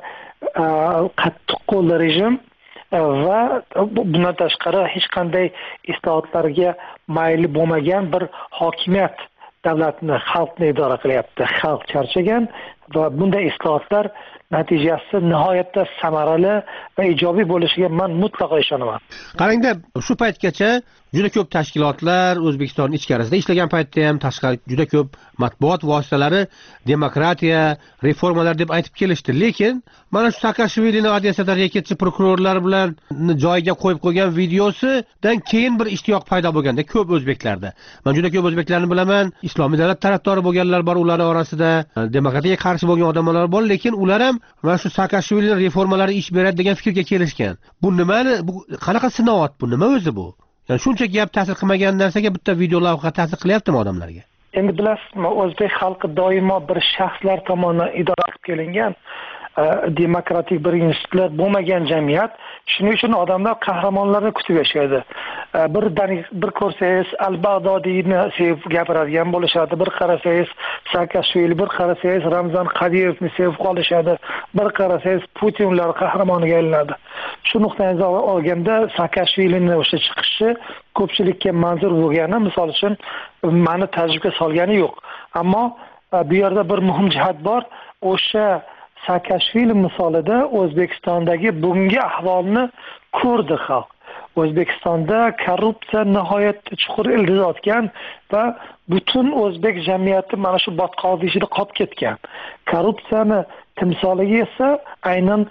qattiqqo'l rejim va bundan tashqari hech qanday islohotlarga mayli bo'lmagan bir hokimiyat davlatni, xalqni idora qilyapti. Xalq charchagan va bunday islohotlar natijasi nihoyatda samarali va ijobiy bo'lishiga men mutlaqo ishonaman. Qarangda, shu paytgacha juda ko'p tashkilotlar O'zbekiston ichkarisida ishlagan paytda ham tashqari juda ko'p matbuot vositalari demokratiya, reformalar deb aytib kelishdi. Lekin mana shu Saakashvilini Odessada reketchi prokurorlar bilan joyiga qo'yib qo'ygan videosidan keyin bir ishtiyoq paydo bo'lganda ko'p o'zbeklarda. Men juda ko'p o'zbeklarni bilaman, islomiy davlat tarafdori bo'lganlar bor ular orasida, demokratiyaga qarshi bo'lgan odamlar bor, lekin ular ham mana shu Saakashvili reformalari ish beradi degan fikrga kelishgan. Bu nimani, bu qanaqa sinoat bu? Nima o'zi bu? Yani shuncha gap ta'sir qilmagan narsaga bitta video lavha ta'sir qilyaptimi odamlarga? Endi bilasizmi, o'zbek xalqi doimo bir shaxslar tomonidan idora qilib kelingan demokratik bir institutlar bo'lmagan jamiyat. Shuning uchun odamlar qahramonlarni kutib yashaydi. Bir bir ko'rsangiz Al-Bag'dodiyni sevib gapiradigan bo'lishadi, bir qarasangiz Saakashvili, bir qarasangiz Ramzan Qodirovni sevib qolishadi, bir qarasangiz Putin ular qahramoniga aylanadi. Shu nuqtai nazardan olganda Saakashvilini o'sha chiqishi ko'pchilikka manzur bo'lgani, misol uchun meni tajribga solgani yo'q. Ammo bu yerda bir muhim jihat bor. O'sha Saakashvili misolida O'zbekistondagi bugungi ahvolni ko'rdi xalq. O'zbekistonda korrupsiya nihoyatda chuqur ildiz otgan va butun o'zbek jamiyati mana shu botqoq ichida qolib ketgan. Korrupsiyani timsoliga esa aynan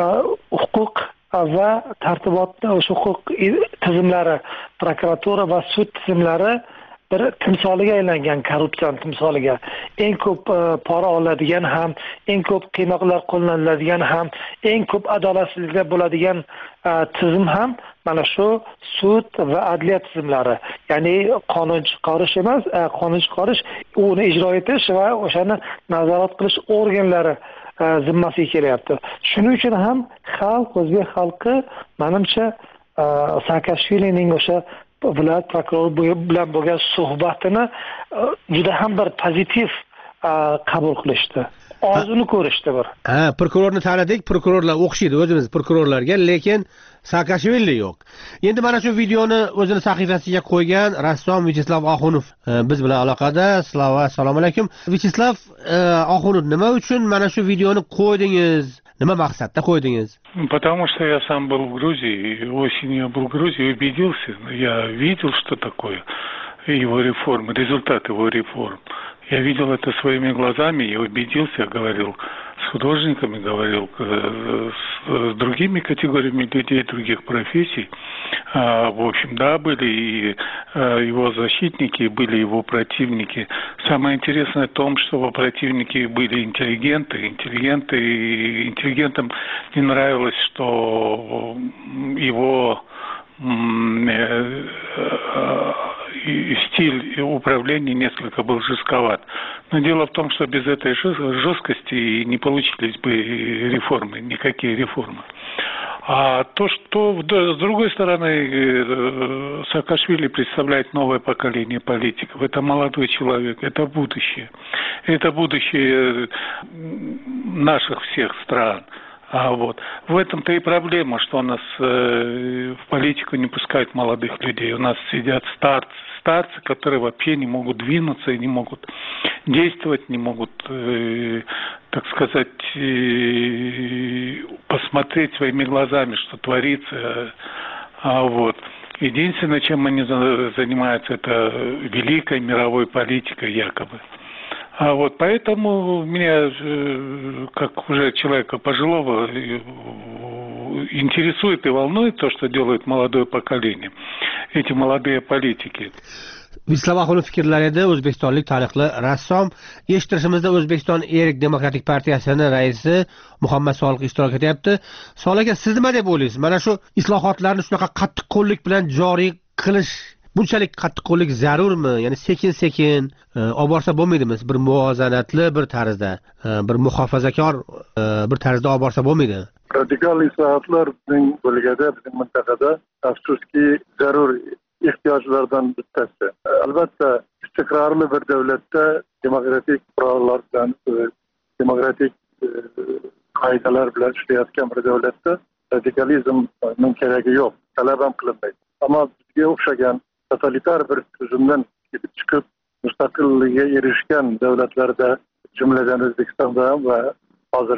huquq va tartibotni, o'sha huquq tizimlari, prokuratura va sud tizimlari bir timsoliga aylangan, korrupsiya timsoliga. Eng ko'p pora oladigan ham, eng ko'p qiynoqlar qo'llaniladigan ham, eng ko'p adolatsizliklar bo'ladigan tizim ham mana shu sud va adliya tizimlari. Ya'ni qonun chiqarish emas, qonun chiqarish, uni ijro etish va o'shani nazorat qilish organlari zimmasiga kelyapti. Shuning uchun ham xalq, o'zbek xalqi menimcha Saakashvilining o'sha viloyat prokurori bilan bo'lgan suhbatini juda ham bir pozitiv qabul qilishdi. og'zini ko'rishdi bir. Ha, prokurorni tanidik, prokurorlar o'xshaydi o'zimiz prokurorlarga, lekin Saakashvili yo'q. Endi mana shu videoni o'zini sahifasiga qo'ygan rassom Vyacheslav Oxunov biz bilan aloqada. Slava, assalomu alaykum. Vyacheslav Oxunov, nima uchun mana shu videoni qo'ydingiz? Nima maqsadda qo'ydingiz? Потому что я сам был в Грузии, осенью я был в Грузии и убедился, я видел, что такое его реформы, результат его реформ. Я видел это своими глазами, я убедился, я говорил с художниками, говорил с другими категориями людей, других профессий. В общем, да, были и его защитники, были его противники. Самое интересное в том, что его противники были интеллигенты. Интеллигенты, и интеллигентам не нравилось, что его и стиль управления несколько был жестковат. Но дело в том, что без этой жесткости не получились бы реформы, никакие реформы. А то, что с другой стороны Саакашвили представляет новое поколение политиков, это молодой человек, это будущее. Это будущее наших всех стран. А вот в этом-то и проблема, что у нас э, в политику не пускают молодых людей. У нас сидят старцы, старцы, которые вообще не могут двинуться и не могут действовать, не могут, э, так сказать, э, посмотреть своими глазами, что творится. А вот единственное, чем они занимаются, это великой мировой политикой якобы. А вот поэтому меня, как уже человека пожилого, интересует и волнует то, что делает молодое поколение, эти молодые политики. Vyacheslav Oxunov fikrlar edi, o'zbekistonlik taniqli rassom. Eshittirishimizda O'zbekiston Erk Demokratik partiyasining raisi Muhammad Soliq ishtirok etyapti. Soliq aka, siz nima deb o'ylaysiz? Mana shu islohotlarni shunaqa qattiqqo'llik bilan joriy qilish bunchalik qattiqqo'llik zarurmi? Ya'ni sekin-sekin olib borsa bo'lmaydimi? Bir muvozanatli bir tarzda, bir muhofazakor bir tarzda olib borsa bo'lmaydi. Radikal islohotlar bizning bo'lgada, bizning mintaqada afsuski zarur ehtiyojlardan bittasi. Albatta, istiqrorli bir davlatda demokratik qurollar bilan, demokratik qoidalar bilan ishlayotgan bir davlatda radikalizmning keragi yo'q, talab ham qilinmaydi. Ammo bizga o'xshagan totalitar bir tuzumdan chiqib mustaqillikka erishgan davlatlarda, jumladan O'zbekistonda ham va hozir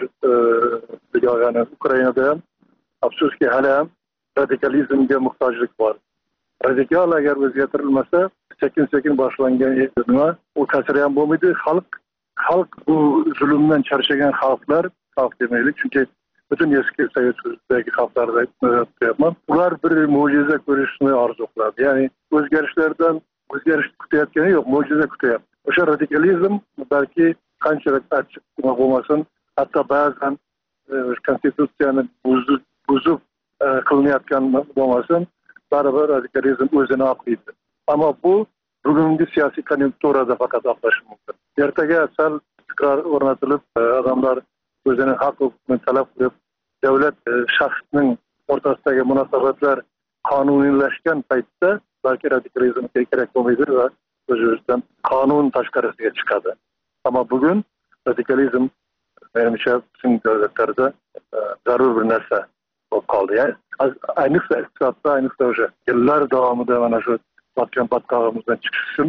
ya'ni Ukrainada ham afsuski hali ham radikalizmga muhtojlik bor. Radikal agar o'zgartirilmasa, sekin-sekin boshlangan nima, u ta'siri ham bo'lmaydi. Xalq, xalq bu zulmdan charchagan xalqlar, xalq demaylik, chunki butun eski Sovet So'zidagi xalqlarda aytmayapman. Ular bir mo'jiza ko'rishni orzu qiladi. Ya'ni o'zgarishlardan o'zgarish kutayotgani yo'q, mo'jiza kutyapti. O'sha radikalizm balki qanchalik achchiq bo'lmasin, hatto ba'zan konstitutsiyani buzib buzib qilinayotgan bo'lmasin, baribir radikalizm o'zini oqlaydi. Ammo bu bugungi siyosiy konjunkturada faqat oqlashi mumkin. Ertaga sal istiqror o'rnatilib, odamlar o'zini haq-huquqini talab qilib, davlat shaxsning o'rtasidagi munosabatlar qonuniylashgan paytda balki radikalizm kerak bo'lmaydi va o'z-o'zidan qonun tashqarisiga chiqadi. Ammo bugun radikalizm menimcha bizning davlatlarda zarur bir narsa bo'lib qoldi. Ya'ni ayniqsa iqtisodda, ayniqsa o'sha yillar davomida mana shu botgan batqog'imizdan chiqish uchun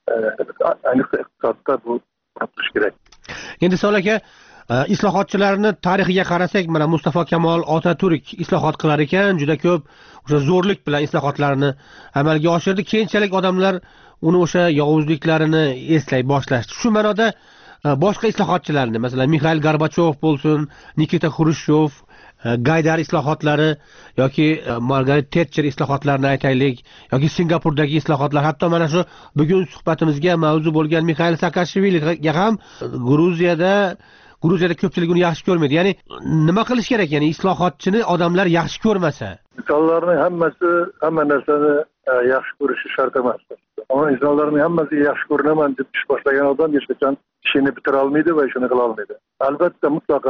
ayniqsa iqtisodda bu qilish kerak. Endi Soliq aka, islohotchilarni tarixiga qarasak, mana Mustafa Kamol Otaturk islohot qilar ekan, juda ko'p o'sha zo'rlik bilan islohotlarni amalga oshirdi. Keyinchalik odamlar uni o'sha yovuzliklarini eslay boshlashdi. Shu ma'noda boshqa islohotchilarni, masalan, Mikhail Gorbachov bo'lsin, Nikita Xrushchev, Gaydar islohotlari yoki Margaret Thatcher islohotlarini aytaylik, yoki Singapurdagi islohotlar, hatto mana shu bugun suhbatimizga mavzu bo'lgan Mikhail Saakashviliga ham Gruziyada Gruziyada ko'pchilik uni yaxshi ko'rmaydi. Ya'ni nima qilish kerak? Ya'ni islohotchini odamlar yaxshi ko'rmasa. Insonlarning hammasi hamma narsani yaxshi ko'rishi shart emas. Ammo insonlarning hammasi yaxshi ko'raman deb ish boshlagan odam hech qachon ishini bitira olmaydi va ishini qila olmaydi. Albatta mutlaqo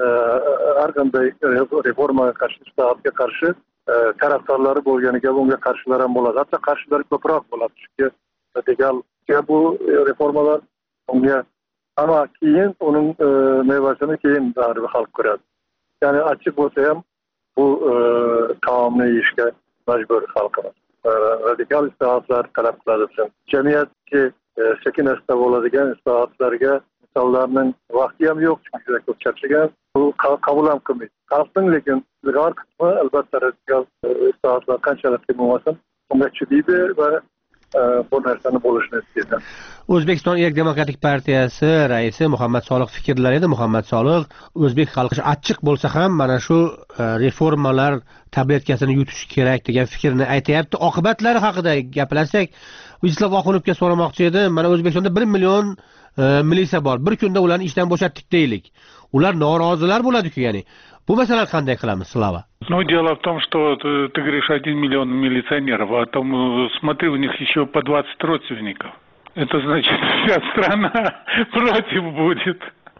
har qanday reformaga qarshi, islohotga qarshi tarafdorlari bo'lganiga bunga qarshilar ham bo'ladi. Hatto qarshilar ko'proq bo'ladi. Chunki radikal bu reformalar unga Ama keyin uning e, mevasini keyin baribir xalq ko'radi. Ya'ni achchiq bo'lsa ham bu e, taomni yeyishga majbur xalqimiz. E, radikal islohotlar talab qiladi bizdan. Jamiyatga e, sekin asta bo'ladigan islohotlarga insonlarning vaqti ham yo'q, chunki juda ko'p charchagan. Bu qabul ham qilmaydi. Xalqning lekin ilg'or qismi albatta radikal islohotlar qanchalik bo'lmasin, unga chidaydi va bu narsani bo'lishni istaydi. O'zbekiston Erk demokratik partiyasi raisi Muhammad Soliq fikrlar edi. Muhammad Soliq o'zbek xalqi achchiq bo'lsa ham mana shu reformalar tabletkasini yutish kerak degan fikrni aytayapti. Oqibatlari haqida gaplashsak, Vijislav Oxunovga so'ramoqchi edim. Mana O'zbekistonda bir million militsiya bor. Bir kunda ularni ishdan bo'shatdik deylik. Ular norozilar bo'ladi-ku, ya'ni. Bu masalani qanday qilamiz, Slava? Ну, дело в том, что ты, ты говоришь один миллион милиционеров, а там, смотри, у них еще по двадцать родственников. Это значит, вся страна против будет.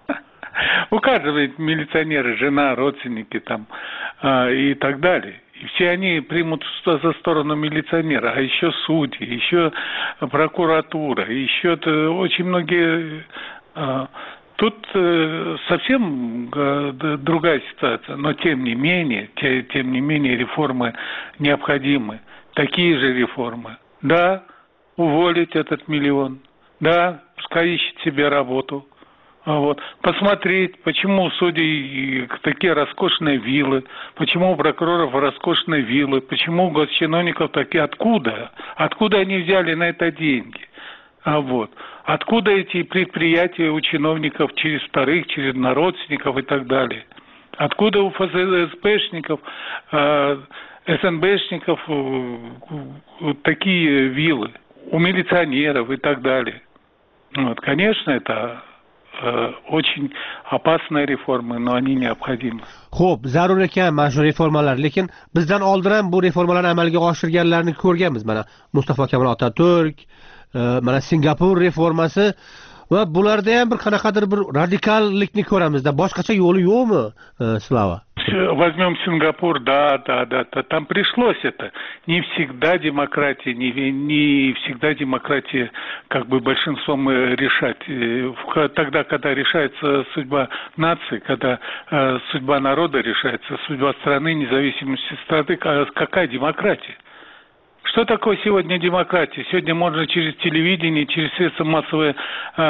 У каждого ведь милиционеры, жена, родственники там а, и так далее. И все они примут за сторону милиционера, а еще судьи, еще прокуратура, еще очень многие... А, Тут э, совсем э, другая ситуация, но тем не менее, те, тем не менее реформы необходимы, такие же реформы. Да, уволить этот миллион, да, пускай ищет себе работу. А вот, посмотреть, почему у судей такие роскошные виллы, почему у прокуроров роскошные виллы, почему у госчиновников такие, откуда, откуда они взяли на это деньги. А вот. Откуда эти предприятия у чиновников через вторых, через родственников и так далее? Откуда у ФСБшников, э, СНБшников э, такие виллы? У милиционеров и так далее. Вот. Конечно, это э, очень опасные реформы, но они необходимы. Xo'p, zarur ekan mana shu reformalar, lekin bizdan oldin ham bu reformalarni amalga oshirganlarni ko'rganmiz. Mana Mustafa Kemal Atatürk, mana Singapur reformasi va bularda ham bir qanaqadir bir radikallikni ko'ramizda. Boshqacha yo'li yo'qmi, Slava? Возьмем Сингапур, да, да, да, да, там пришлось это. Не всегда демократия, не, не всегда демократия как бы большинством решать. Тогда, когда решается судьба нации, когда э, судьба народа решается, судьба страны, независимости страны, какая демократия? Что такое сегодня демократия? Сегодня можно через телевидение, через средства массовой э,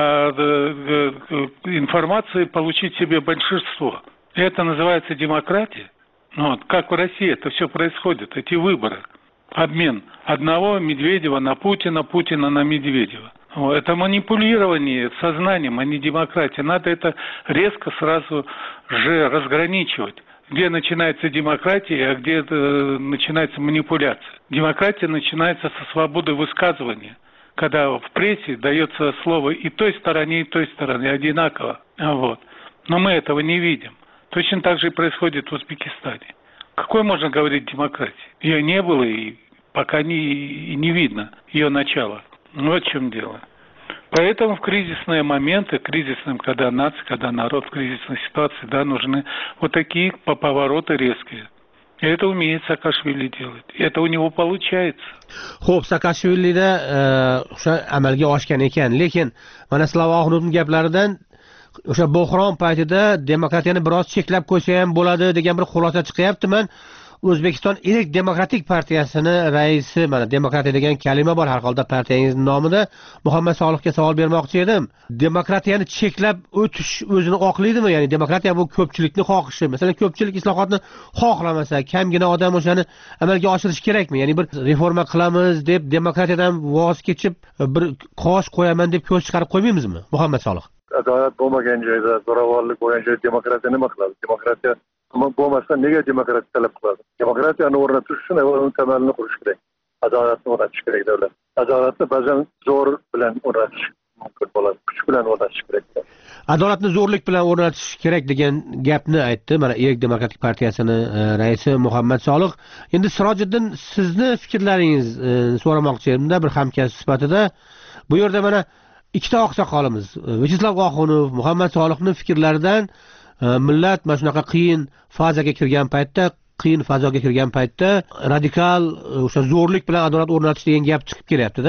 э, э, информации получить себе большинство. И это называется демократия. Ну, вот, как в России это все происходит, эти выборы. Обмен одного Медведева на Путина, Путина на Медведева. Вот, это манипулирование сознанием, а не демократия. Надо это резко сразу же разграничивать. Где начинается демократия, а где э, начинается манипуляция. Демократия начинается со свободы высказывания, когда в прессе дается слово и той стороне, и той стороне одинаково. Вот. Но мы этого не видим. Точно так же и происходит в Узбекистане. Какой можно говорить демократии? Ее не было и пока не, и не видно ее начала. Вот в чем дело. Поэтому в кризисные моменты, кризисным, когда нация, когда народ в кризисной ситуации, да, нужны вот такие повороты резкие. И это умеет Саакашвили делать. И это у него получается. Xo'p, Saakashvilida o'sha amalga oshgan ekan, lekin mana Slava Oxunovning gaplaridan o'sha bo'hron paytida demokratiyani biroz cheklab qo'ysa ham bo'ladi degan bir xulosa chiqyapti. Men O'zbekiston Erk demokratik partiyasini raisi, mana demokratiya degan kalima bor har holda partiyangizning nomida, Muhammad Soliqga savol bermoqchi edim. Demokratiyani cheklab o'tish o'zini oqlaydimi? Ya'ni demokratiya bu ko'pchilikning xohishi. Masalan, ko'pchilik islohotni xohlamasa, kamgina odam o'shani amalga oshirish kerakmi? Ya'ni bir reforma qilamiz deb demokratiyadan voz kechib, bir qosh qo'yaman deb ko'z chiqarib qo'ymaymizmi, Muhammad Soliq? Adolat bo'lmagan joyda, zo'ravonlik bo'lgan joyda demokratiya nima qiladi? Demokratiya bo'lmasa nega demokratiya talab qiladi? Demokratiyani o'rnatish uchun avval tamalini qurish kerak. Adolatni o'rnatish kerak davlat. Adolatni ba'zan zo'r bilan o'rnatish mumkin bo'ladi. Kuch bilan o'rnatish kerak. Adolatni zo'rlik bilan o'rnatish kerak degan gapni aytdi. Mana Erk demokratik partiyasini raisi Muhammad Soliq. Endi Sirojiddin, sizni fikrlaringizni so'ramoqchi edim-da bir hamkasb sifatida. Bu yerda mana ikkita oqsoqolimiz, Vijislav Oxunov, Muhammad Soliqning fikrlaridan millat mana shunaqa qiyin fazaga kirgan paytda, qiyin fazoga kirgan paytda radikal o'sha zo'rlik bilan adolat o'rnatish degan gap chiqib kelyapti-da.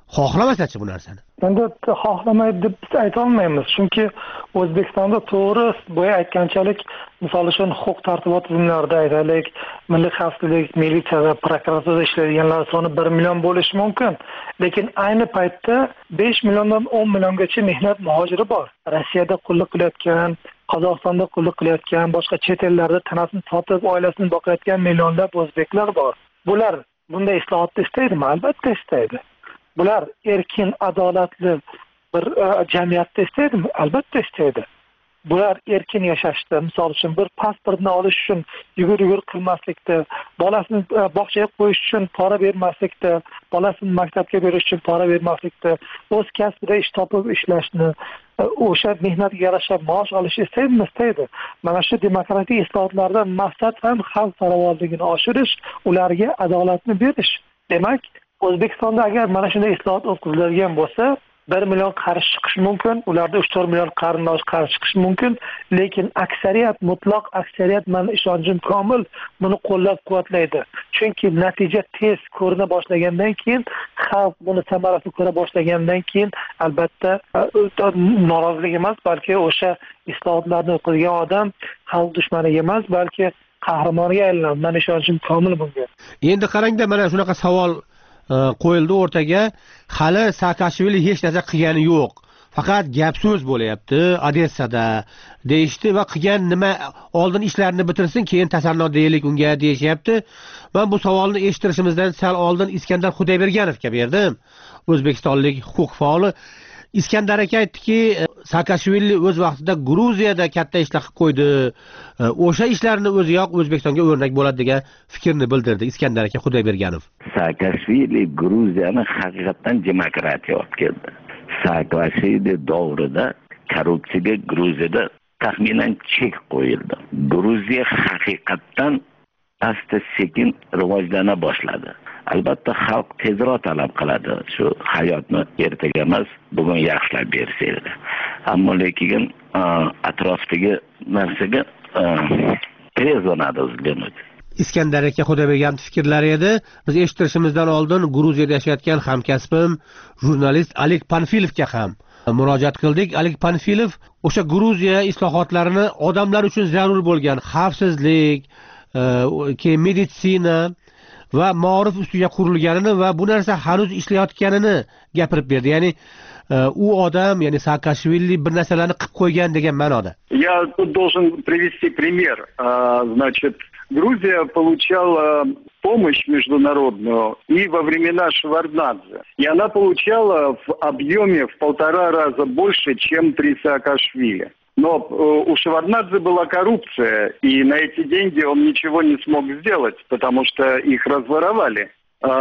xohlamasachi bu narsani? Endi xohlamaydi deb biz ayta olmaymiz, chunki O'zbekistonda to'g'ri boya aytganchalik, misol uchun huquq tartibot tizimlarida aytaylik, milliy xavfsizlik, militsiyada, prokuraturada ishlaydiganlar soni bir million bo'lishi mumkin, lekin ayni paytda besh milliondan o'n milliongacha mehnat muhojiri bor. Rossiyada qulluq qilayotgan, Qozog'istonda qulluq qilayotgan, boshqa chet ellarda tanasini sotib oilasini boqayotgan millionlab o'zbeklar bor. Bular bunday islohotni istaydimi? Albatta istaydi. Bular erkin, adolatli bir jamiyatda istaydimi? Albatta istaydi. Bular erkin yashashda, misol uchun bir pasportni olish uchun yugur-yugur qilmaslikda, bolasini bog'chaga qo'yish uchun pora bermaslikda, bolasini maktabga berish uchun pora bermaslikda, o'z kasbida ish topib ishlashni, o'sha mehnatga yarasha maosh olishni istaydimi? Istaydi. Mana shu demokratik islohotlardan maqsad ham xalq farovonligini oshirish, ularga adolatni berish. Demak, O'zbekistonda agar mana shunday islohot o'tkaziladigan bo'lsa, bir million qari chiqishi mumkin, ularda uch to'rt million qarindosh qari chiqishi mumkin, lekin aksariyat, mutlaq aksariyat, meni ishonchim komil, buni qo'llab-quvvatlaydi. Chunki natija tez ko'rina boshlagandan keyin, xalq buni samarasini ko'ra boshlagandan keyin albatta norozilik emas, balki o'sha islohotlarni o'tkazgan odam xalq dushmaniga emas, balki qahramoniga aylanadi. Meni ishonchim komil bunga. Endi qarangda, mana shunaqa savol qo'yildi o'rtaga. Hali Saakashvili hech narsa qilgani yo'q, faqat gap so'z bo'layapti Odessada deyishdi va qilgan nima, oldin ishlarini bitirsin, keyin tasannut deylik unga deyishyapti. Men bu savolni eshittirishimizdan sal oldin Iskandar Xudoyberganovga berdim, o'zbekistonlik huquq faoli. Iskandar aka aytdiki, Saakashvili o'z vaqtida Gruziyada katta ishlar qilib qo'ydi, o'sha ishlarni o'ziyoq O'zbekistonga o'rnak bo'ladi degan fikrni bildirdi Iskandar aka Xudoyberganov. Saakashvili Gruziyani haqiqatan demokratiya olib keldi. Saakashvili davrida korrupsiyaga Gruziyada taxminan chek qo'yildi. Gruziya haqiqatan asta sekin rivojlana boshladi. Albatta xalq tezroq talab qiladi, shu hayotni ertaga emas, bugun yaxshilab bersaydi. Ammo lekin atrofdagi narsaga tezlanadi o'zgaradi. Iskandar aka Xudoyberganov fikrlari edi. Biz eshittirishimizdan oldin Gruziyada yashayotgan hamkasbim jurnalist Oleg Panfilovga ham murojaat qildik. Oleg Panfilov o'sha Gruziya islohotlarini odamlar uchun zarur bo'lgan xavfsizlik, keyin meditsina va ma'rif ustiga qurilganini va bu narsa hanuz ishlayotganini gapirib berdi. Ya'ni u odam, ya'ni Saakashvili bir narsalarni qilib qo'ygan degan ma'noda. Я тут должен привести пример. Значит, Грузия получала помощь международную и во времена Шеварднадзе. И она получала в объеме в полтора раза больше, чем при Саакашвили. Но у Шеварднадзе была коррупция, и на эти деньги он ничего не смог сделать, потому что их разворовали.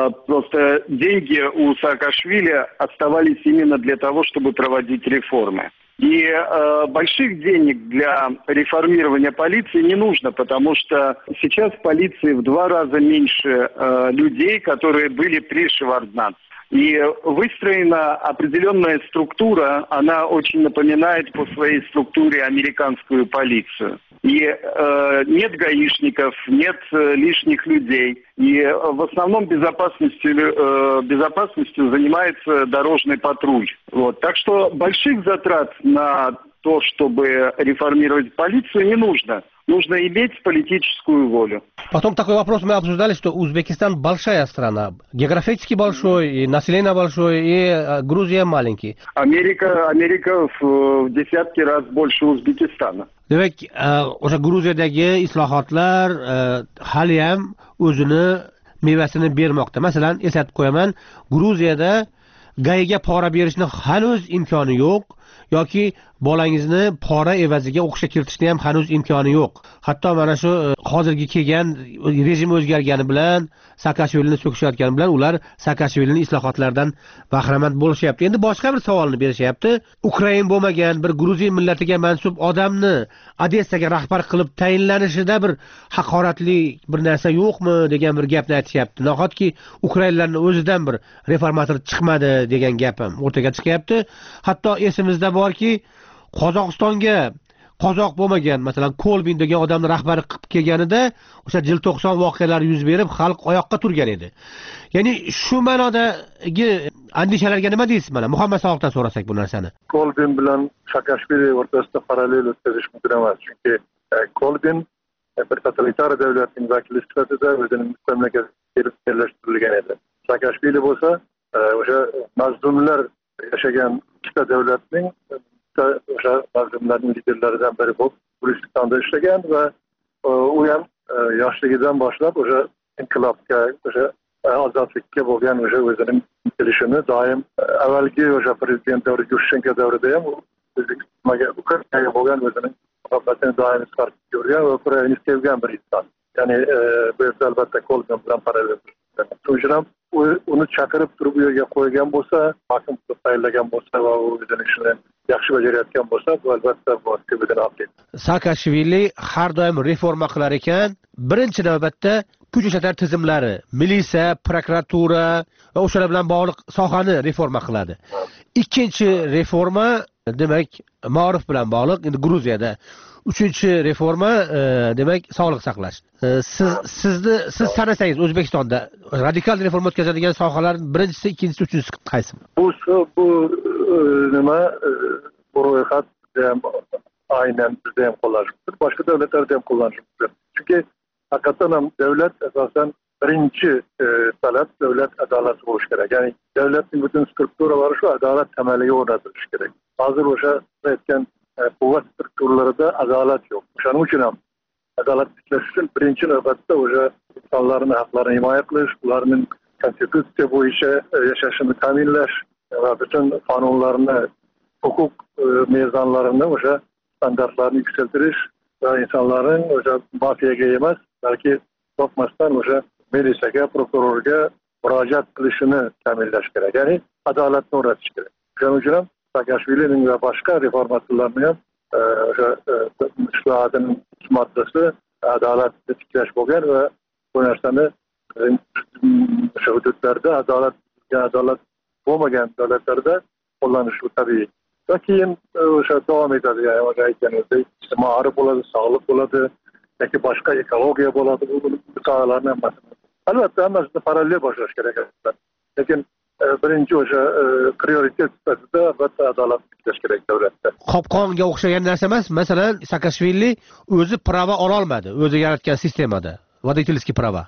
Просто деньги у Саакашвили оставались именно для того, чтобы проводить реформы. И э, больших денег для реформирования полиции не нужно, потому что сейчас в полиции в два раза меньше э, людей, которые были при Шеварднадзе. И выстроена определенная структура, она очень напоминает по своей структуре американскую полицию. И э, нет гаишников, нет э, лишних людей. И э, в основном безопасностью, э, безопасностью занимается дорожный патруль. Вот. Так что больших затрат на то, чтобы реформировать полицию, не нужно. Нужно иметь политическую волю. Потом такой вопрос мы обсуждали, что Узбекистан большая страна, географически большой, и население большое, и Грузия маленький. Америка, Америка в, в десятки раз больше Узбекистана. Demek o'sha Gruziyadagi islohotlar hali ham o'zini mevasini bermoqda. Masalan, eslatib qo'yaman, Gruziyada gayiga pora berishni hanuz imkoni yo'q yoki bolangizni pora evaziga o'qishga kiritishni ham hanuz imkoni yo'q. Hatto mana shu hozirgi kelgan rejim o'zgargani bilan, Saakashvilini so'kishayotgani bilan ular Saakashvilini islohotlardan bahramand bo'lishyapti. Endi boshqa bir savolni berishyapti. Ukrain bo'lmagan bir Gruziya millatiga mansub odamni Odessaga rahbar qilib tayinlanishida bir haqoratli bir narsa yo'qmi degan bir gapni aytishyapti. Nahotki ukrainlarning o'zidan bir reformator chiqmadi degan gap ham o'rtaga chiqyapti. Hatto esimizda borki, Qozog'istonga qozoq bo'lmagan, masalan Kolbin degan odamni rahbari qilib kelganida o'sha jil to'qson voqealari yuz berib xalq oyoqqa turgan edi. Ya'ni shu ma'nodagi andishalarga nima deysiz? Mana Muhammad Salohdan so'rasak bu narsani. Kolbin bilan Saakashvili o'rtasida parallel o'tkazish mumkin emas, chunki Kolbin bir totalitar davlatning vakili sifatida o'zini mustamlakaga kelib yerlashtirilgan edi. Saakashvili bo'lsa o'sha mazlumlar yashagan ikkita davlatning o'sha mazlumlarning liderlaridan biri bo'lib Gulistonda ishlagan va u ham yoshligidan boshlab o'sha inqilobga, o'sha ozodlikka bo'lgan o'sha o'zining intilishini doim avvalgi o'sha prezident davri Yushchenko davrida ham Ukrainaga bo'lgan o'zining muhabbatini doim izhor qilgan va Ukrainani sevgan bir inson. Ya'ni bu esa albatta Kolbin bilan parallel. Shuning ham uni chaqirib turib u yerga qo'ygan bo'lsa, hokim qilib tayinlagan bo'lsa va u o'zining ishini yaxshi bajarayotgan bo'lsa, bu albatta bu ko'pidan afzal. Saakashvili har doim reforma qilar ekan, birinchi navbatda kuch ishlatar tizimlari, militsiya, prokuratura va o'shalar bilan bog'liq sohani reforma qiladi. Ikkinchi reforma demak ma'rif bilan bog'liq, endi Gruziyada. Uchinchi reforma demak sog'liq saqlash. Siz sizni siz sanasangiz O'zbekistonda radikal reforma o'tkazadigan sohalar birinchisi, ikkinchisi, uchinchisi qaysi? Bu bu nima bu ro'yxat ham aynan bizda ham qo'llanish mumkin, boshqa davlatlarda ham qo'llanish mumkin. Chunki haqiqatan ham davlat asosan birinchi talab davlat adolati bo'lishi kerak. Ya'ni davlatning butun strukturalari shu adolat tamaliga o'rnatilishi kerak. Hozir o'sha aytgan quvvat strukturlarida adolat yo'q. Shuning uchun ham adolat tiklash uchun birinchi navbatda o'sha insonlarning haqlarini himoya qilish, ularning konstitutsiya bo'yicha yashashini ta'minlash va butun qonunlarni, huquq mezonlarini o'sha standartlarni yuksaltirish va insonlarning o'sha mafiyaga emas, balki qo'rqmasdan o'sha militsiyaga, prokurorga murojaat qilishini ta'minlash kerak. Ya'ni adolatni o'rnatish kerak. Shuning uchun ham Saakashvilining va boshqa reformatorlarning ham o'sha islohotning moddasi adolatni tiklash bo'lgan va bu narsani o'sha hududlarda adolat adolat bo'lmagan davlatlarda qo'llanishi tabiiy. Va keyin o'sha davom etadi, ya'ni o'sha aytganimizdek, ma'rif bo'ladi, sog'liq bo'ladi, yoki boshqa ekologiya bo'ladi, bu sohalarni hammasi. Albatta hammasini parallel boshlash kerak. Lekin birinchi o'sha prioritet sifatida albatta adolat tiklash kerak davlatda. Qopqonga o'xshagan narsa emas. Masalan, Saakashvili o'zi prava ola olmadi, o'zi yaratgan sistemada. Vodительский prava.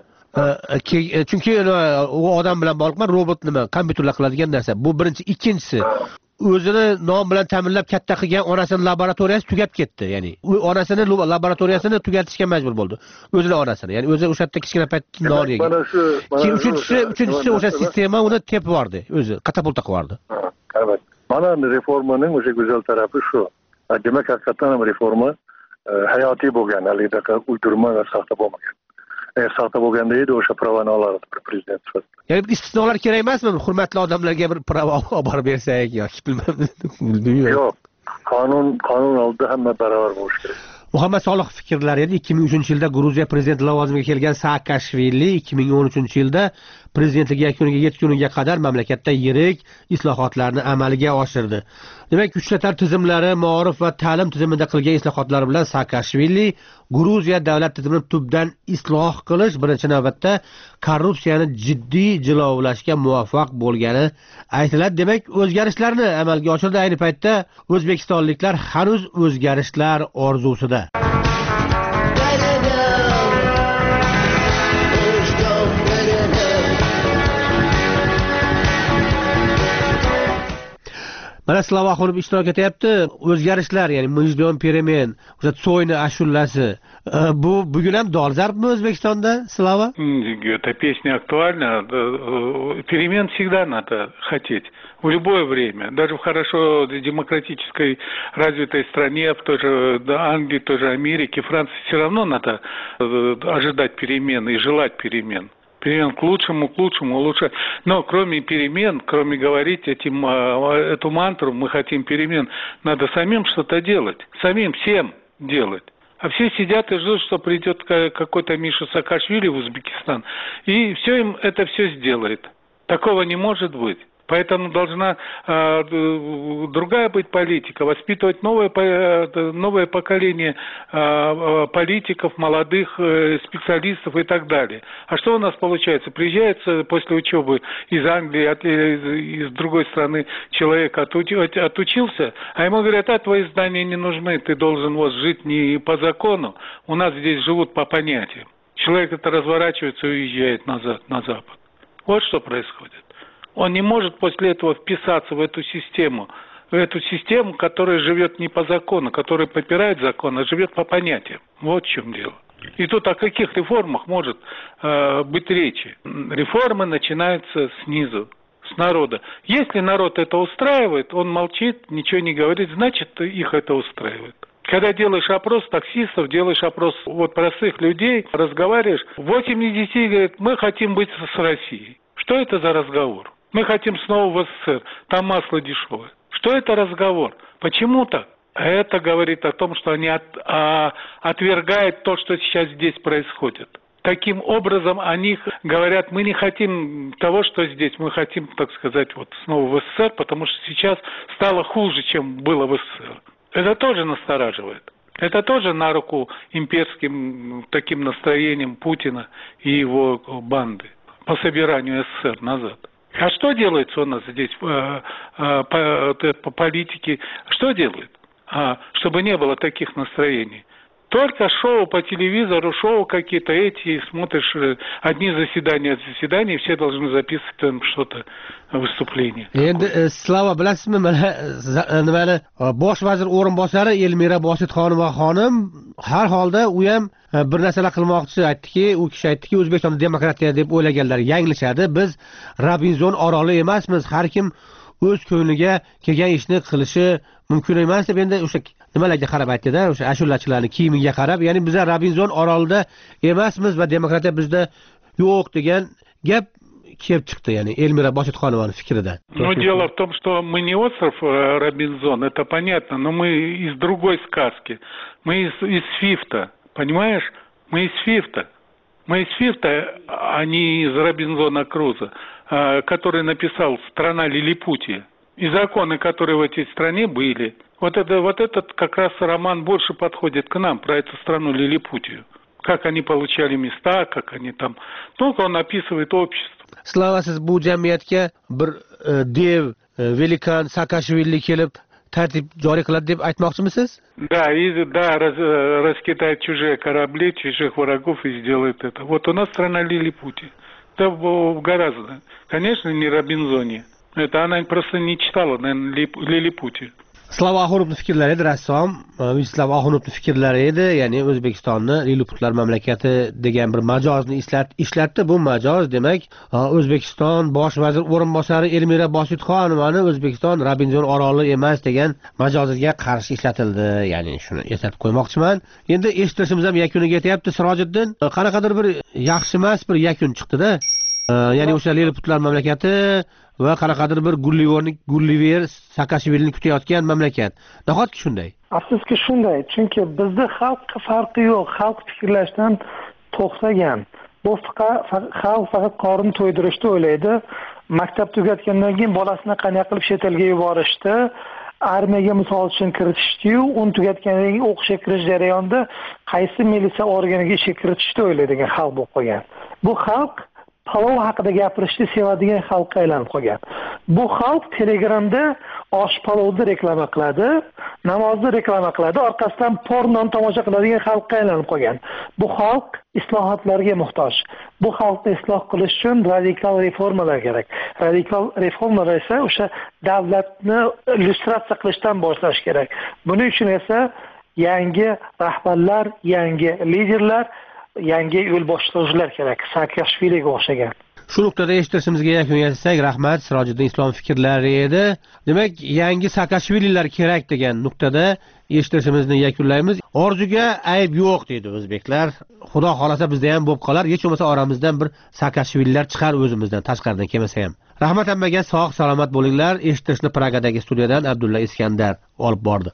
Chunki u odam bilan bog'liq emas, robot nima, kompyuterlar qiladigan narsa. Bu birinchi, ikkinchisi o'zini nom bilan ta'minlab katta qilgan onasining laboratoriyasi tugab ketdi. Ya'ni u onasining laboratoriyasini tugatishga majbur bo'ldi. O'zining onasini, ya'ni o'zi o'sha yerda kichkina paytda non yegan. Mana shu, keyin uchinchisi, uchinchisi o'sha sistema uni tepib yubordi, o'zi katapulta qilib yubordi. Albatta. Mana reformaning o'sha go'zal tarafi shu. Demak, haqiqatan ham reforma hayotiy bo'lgan, haligacha uydirma va soxta bo'lmagan. Eğer soxta bo'lganda edi o'sha pravani olardi bir prezident sifatida. Ya'ni bir istisnolar kerak emasmi? Hurmatli odamlarga bir pravo olib borib bersak yoki bilmayman. Yo'q. Qonun qonun oldida hamma barobar bo'lishi kerak. Muhammad Solih fikrlari edi. ikki ming uchinchi yilda Gruziya prezidenti lavozimiga kelgan Saakashvili ikki ming o'n uchinchi yilda prezidentligi yakuniga yetguniga qadar mamlakatda yirik islohotlarni amalga oshirdi. Demak, kuchlar tizimlari, ma'rif va ta'lim tizimida qilgan islohotlar bilan Saakashvili Gruziya davlat tizimini tubdan isloh qilish, birinchi navbatda korrupsiyani jiddiy jilovlashga muvaffaq bo'lgani aytiladi. Demak, o'zgarishlarni amalga oshirdi. Ayni paytda o'zbekistonliklar hanuz o'zgarishlar orzusida. Mana Slava xonim ishtirok etyapti. O'zgarishlar, ya'ni Mujjon Peremen, o'sha Tsoyni ashulasi. Bu bugun ham dolzarbmi O'zbekistonda, Slava? Эта песня актуальна. Перемен всегда надо хотеть. В любое время. Даже в хорошо демократической развитой стране, в той же Англии, в той же Америке, Франции, все равно надо ожидать перемен и желать перемен. Перемен к лучшему, к лучшему, лучше. Но кроме перемен, кроме говорить этим, эту мантру, мы хотим перемен, надо самим что-то делать. Самим всем делать. А все сидят и ждут, что придет какой-то Миша Саакашвили в Узбекистан, и все им это все сделает. Такого не может быть. Поэтому должна э, другая быть политика, воспитывать новое, новое поколение э, политиков, молодых э, специалистов и так далее. А что у нас получается? Приезжает после учебы из Англии, от, из, из другой страны человек отуч, отучился, а ему говорят, а твои знания не нужны, ты должен вот жить не по закону, у нас здесь живут по понятиям. Человек это разворачивается и уезжает назад, на Запад. Вот что происходит. Он не может после этого вписаться в эту систему, в эту систему, которая живет не по закону, которая попирает закон, а живет по понятиям. Вот в чем дело. И тут о каких реформах может э, быть речи? Реформы начинаются снизу, с народа. Если народ это устраивает, он молчит, ничего не говорит, значит, их это устраивает. Когда делаешь опрос таксистов, делаешь опрос вот простых людей, разговариваешь, восемь из десяти говорят, мы хотим быть с Россией. Что это за разговор? Мы хотим снова в СССР, там масло дешевое. Что это разговор? Почему так? Это говорит о том, что они от, а, отвергают то, что сейчас здесь происходит. Таким образом, они говорят, мы не хотим того, что здесь, мы хотим, так сказать, вот снова в СССР, потому что сейчас стало хуже, чем было в СССР. Это тоже настораживает. Это тоже на руку имперским таким настроениям Путина и его банды по собиранию СССР назад. А что делается у нас здесь э, э, по, по политике? Что делают? А, чтобы не было таких настроений. Только шоу по телевизору, шоу какие-то эти, смотришь одни заседания от заседаний, все должны записывать там что-то, выступление. Endi Slava bilasizmi, mana nimani bosh vazir o'rinbosari Elmira Bositxonova xonim har holda u ham bir narsalar qilmoqchi, aytdiki, u kishi aytdiki, O'zbekistonda demokratiya deb o'ylaganlar yanglishadi. Biz Robinzon oroli emasmiz, har kim o'z ko'ngliga kelgan ishni qilishi mumkin emas deb endi o'sha nimalarga qarab aytdi-da, o'sha ashulachilarni kiyimiga qarab, ya'ni biz Robinzon orolida emasmiz va demokratiya bizda yo'q degan gap kelib chiqdi, ya'ni Elmira Bositxonovaning fikrida. Ну, дело в том, что мы не остров Робинзон, это понятно, но мы из другой сказки. Мы из, из Фифта, понимаешь? Мы из Фифта. Мы из Фифта, а не из Робинзона Круза, который написал «Страна Лилипутия». И законы, которые в этой стране были. Вот, это, вот этот как раз роман больше подходит к нам, про эту страну Лилипутию. Как они получали места, как они там... Только он описывает общество. Slava, siz bu jamiyatga bir dev, velikan Saakashvili kelib tartib joriy qiladi deb aytmoqchimisiz? Да, и да, раз, раскидает чужие корабли, чужих врагов и сделает это. Вот у нас страна Лилипутия. Это гораздо. Конечно, не Робинзоне. Это она просто не читала, наверное, Лилипутию. Slava Axunovning fikrlari edi, rassom Slava Axunovning fikrlari edi, ya'ni O'zbekistonni Liliputlar mamlakati degan bir majozni ishlatdi. Bu majoz demak O'zbekiston bosh vazir o'rinbosari Elmira Bositxonovani O'zbekiston Robinzon oroli emas degan majoziga qarshi ishlatildi, ya'ni shuni eslatib qo'ymoqchiman. Endi eshitishimiz ham yakuniga yetyapti. Sirojiddin, qanaqadir bir yaxshi emas bir yakun chiqdi-da. Ya'ni o'sha Liliputlar mamlakati va qanaqadir bir Gulliverni Gulliver Saakashvilini kutayotgan mamlakat. Nahotki shunday? Afsuski shunday, chunki bizda xalqqa farqi yo'q, xalq fikrlashdan to'xtagan. Bu xalq faqat qorin to'ydirishni o'ylaydi. Maktab tugatgandan keyin bolasini qanday qilib chet elga yuborishdi, armiyaga misol uchun kiritishdi-yu, uni tugatgandan keyin o'qishga kirish jarayonida qaysi militsiya organiga ishga kiritishni o'ylaydigan xalq bo'lib qolgan. Bu xalq palov haqida gapirishni sevadigan xalqqa aylanib qolgan. Bu xalq Telegramda osh palovni reklama qiladi, namozni reklama qiladi, orqasidan porno tomosha qiladigan xalqqa aylanib qolgan. Bu xalq islohotlarga muhtoj. Bu xalqni isloh qilish uchun radikal reformalar kerak. Radikal reformalar esa o'sha davlatni illyustratsiya qilishdan boshlash kerak. Buning uchun esa yangi rahbarlar, yangi liderlar, yangi yo'l boshlovchilar kerak, Saakashviliga o'xshagan. Shu nuqtada eshitishimizga yakun yasasak, rahmat. Sirojiddin Islom fikrlari edi. Demak, yangi Saakashvililar kerak degan nuqtada eshitishimizni yakunlaymiz. Orzuga ayb yo'q deydi o'zbeklar. Xudo xolasa bizda ham bo'lib qolar. Hech bo'lmasa oramizdan bir Saakashvililar chiqar o'zimizdan, tashqaridan kelmasa ham. Rahmat hammaga, sog' salomat bo'linglar. Eshitishni Pragadagi studiyadan Abdulla Iskandar olib bordi.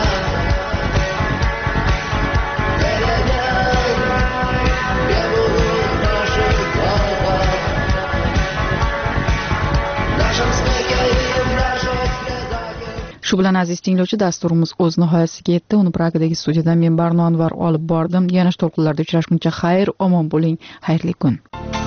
Yeah. Shu bilan aziz tinglovchi, dasturimiz o'z nihoyasiga yetdi. Uni Pragadagi studiyadan men Barno Anvar olib bordim. Yana to'lqinlarda uchrashguncha xayr, omon bo'ling, xayrli kun.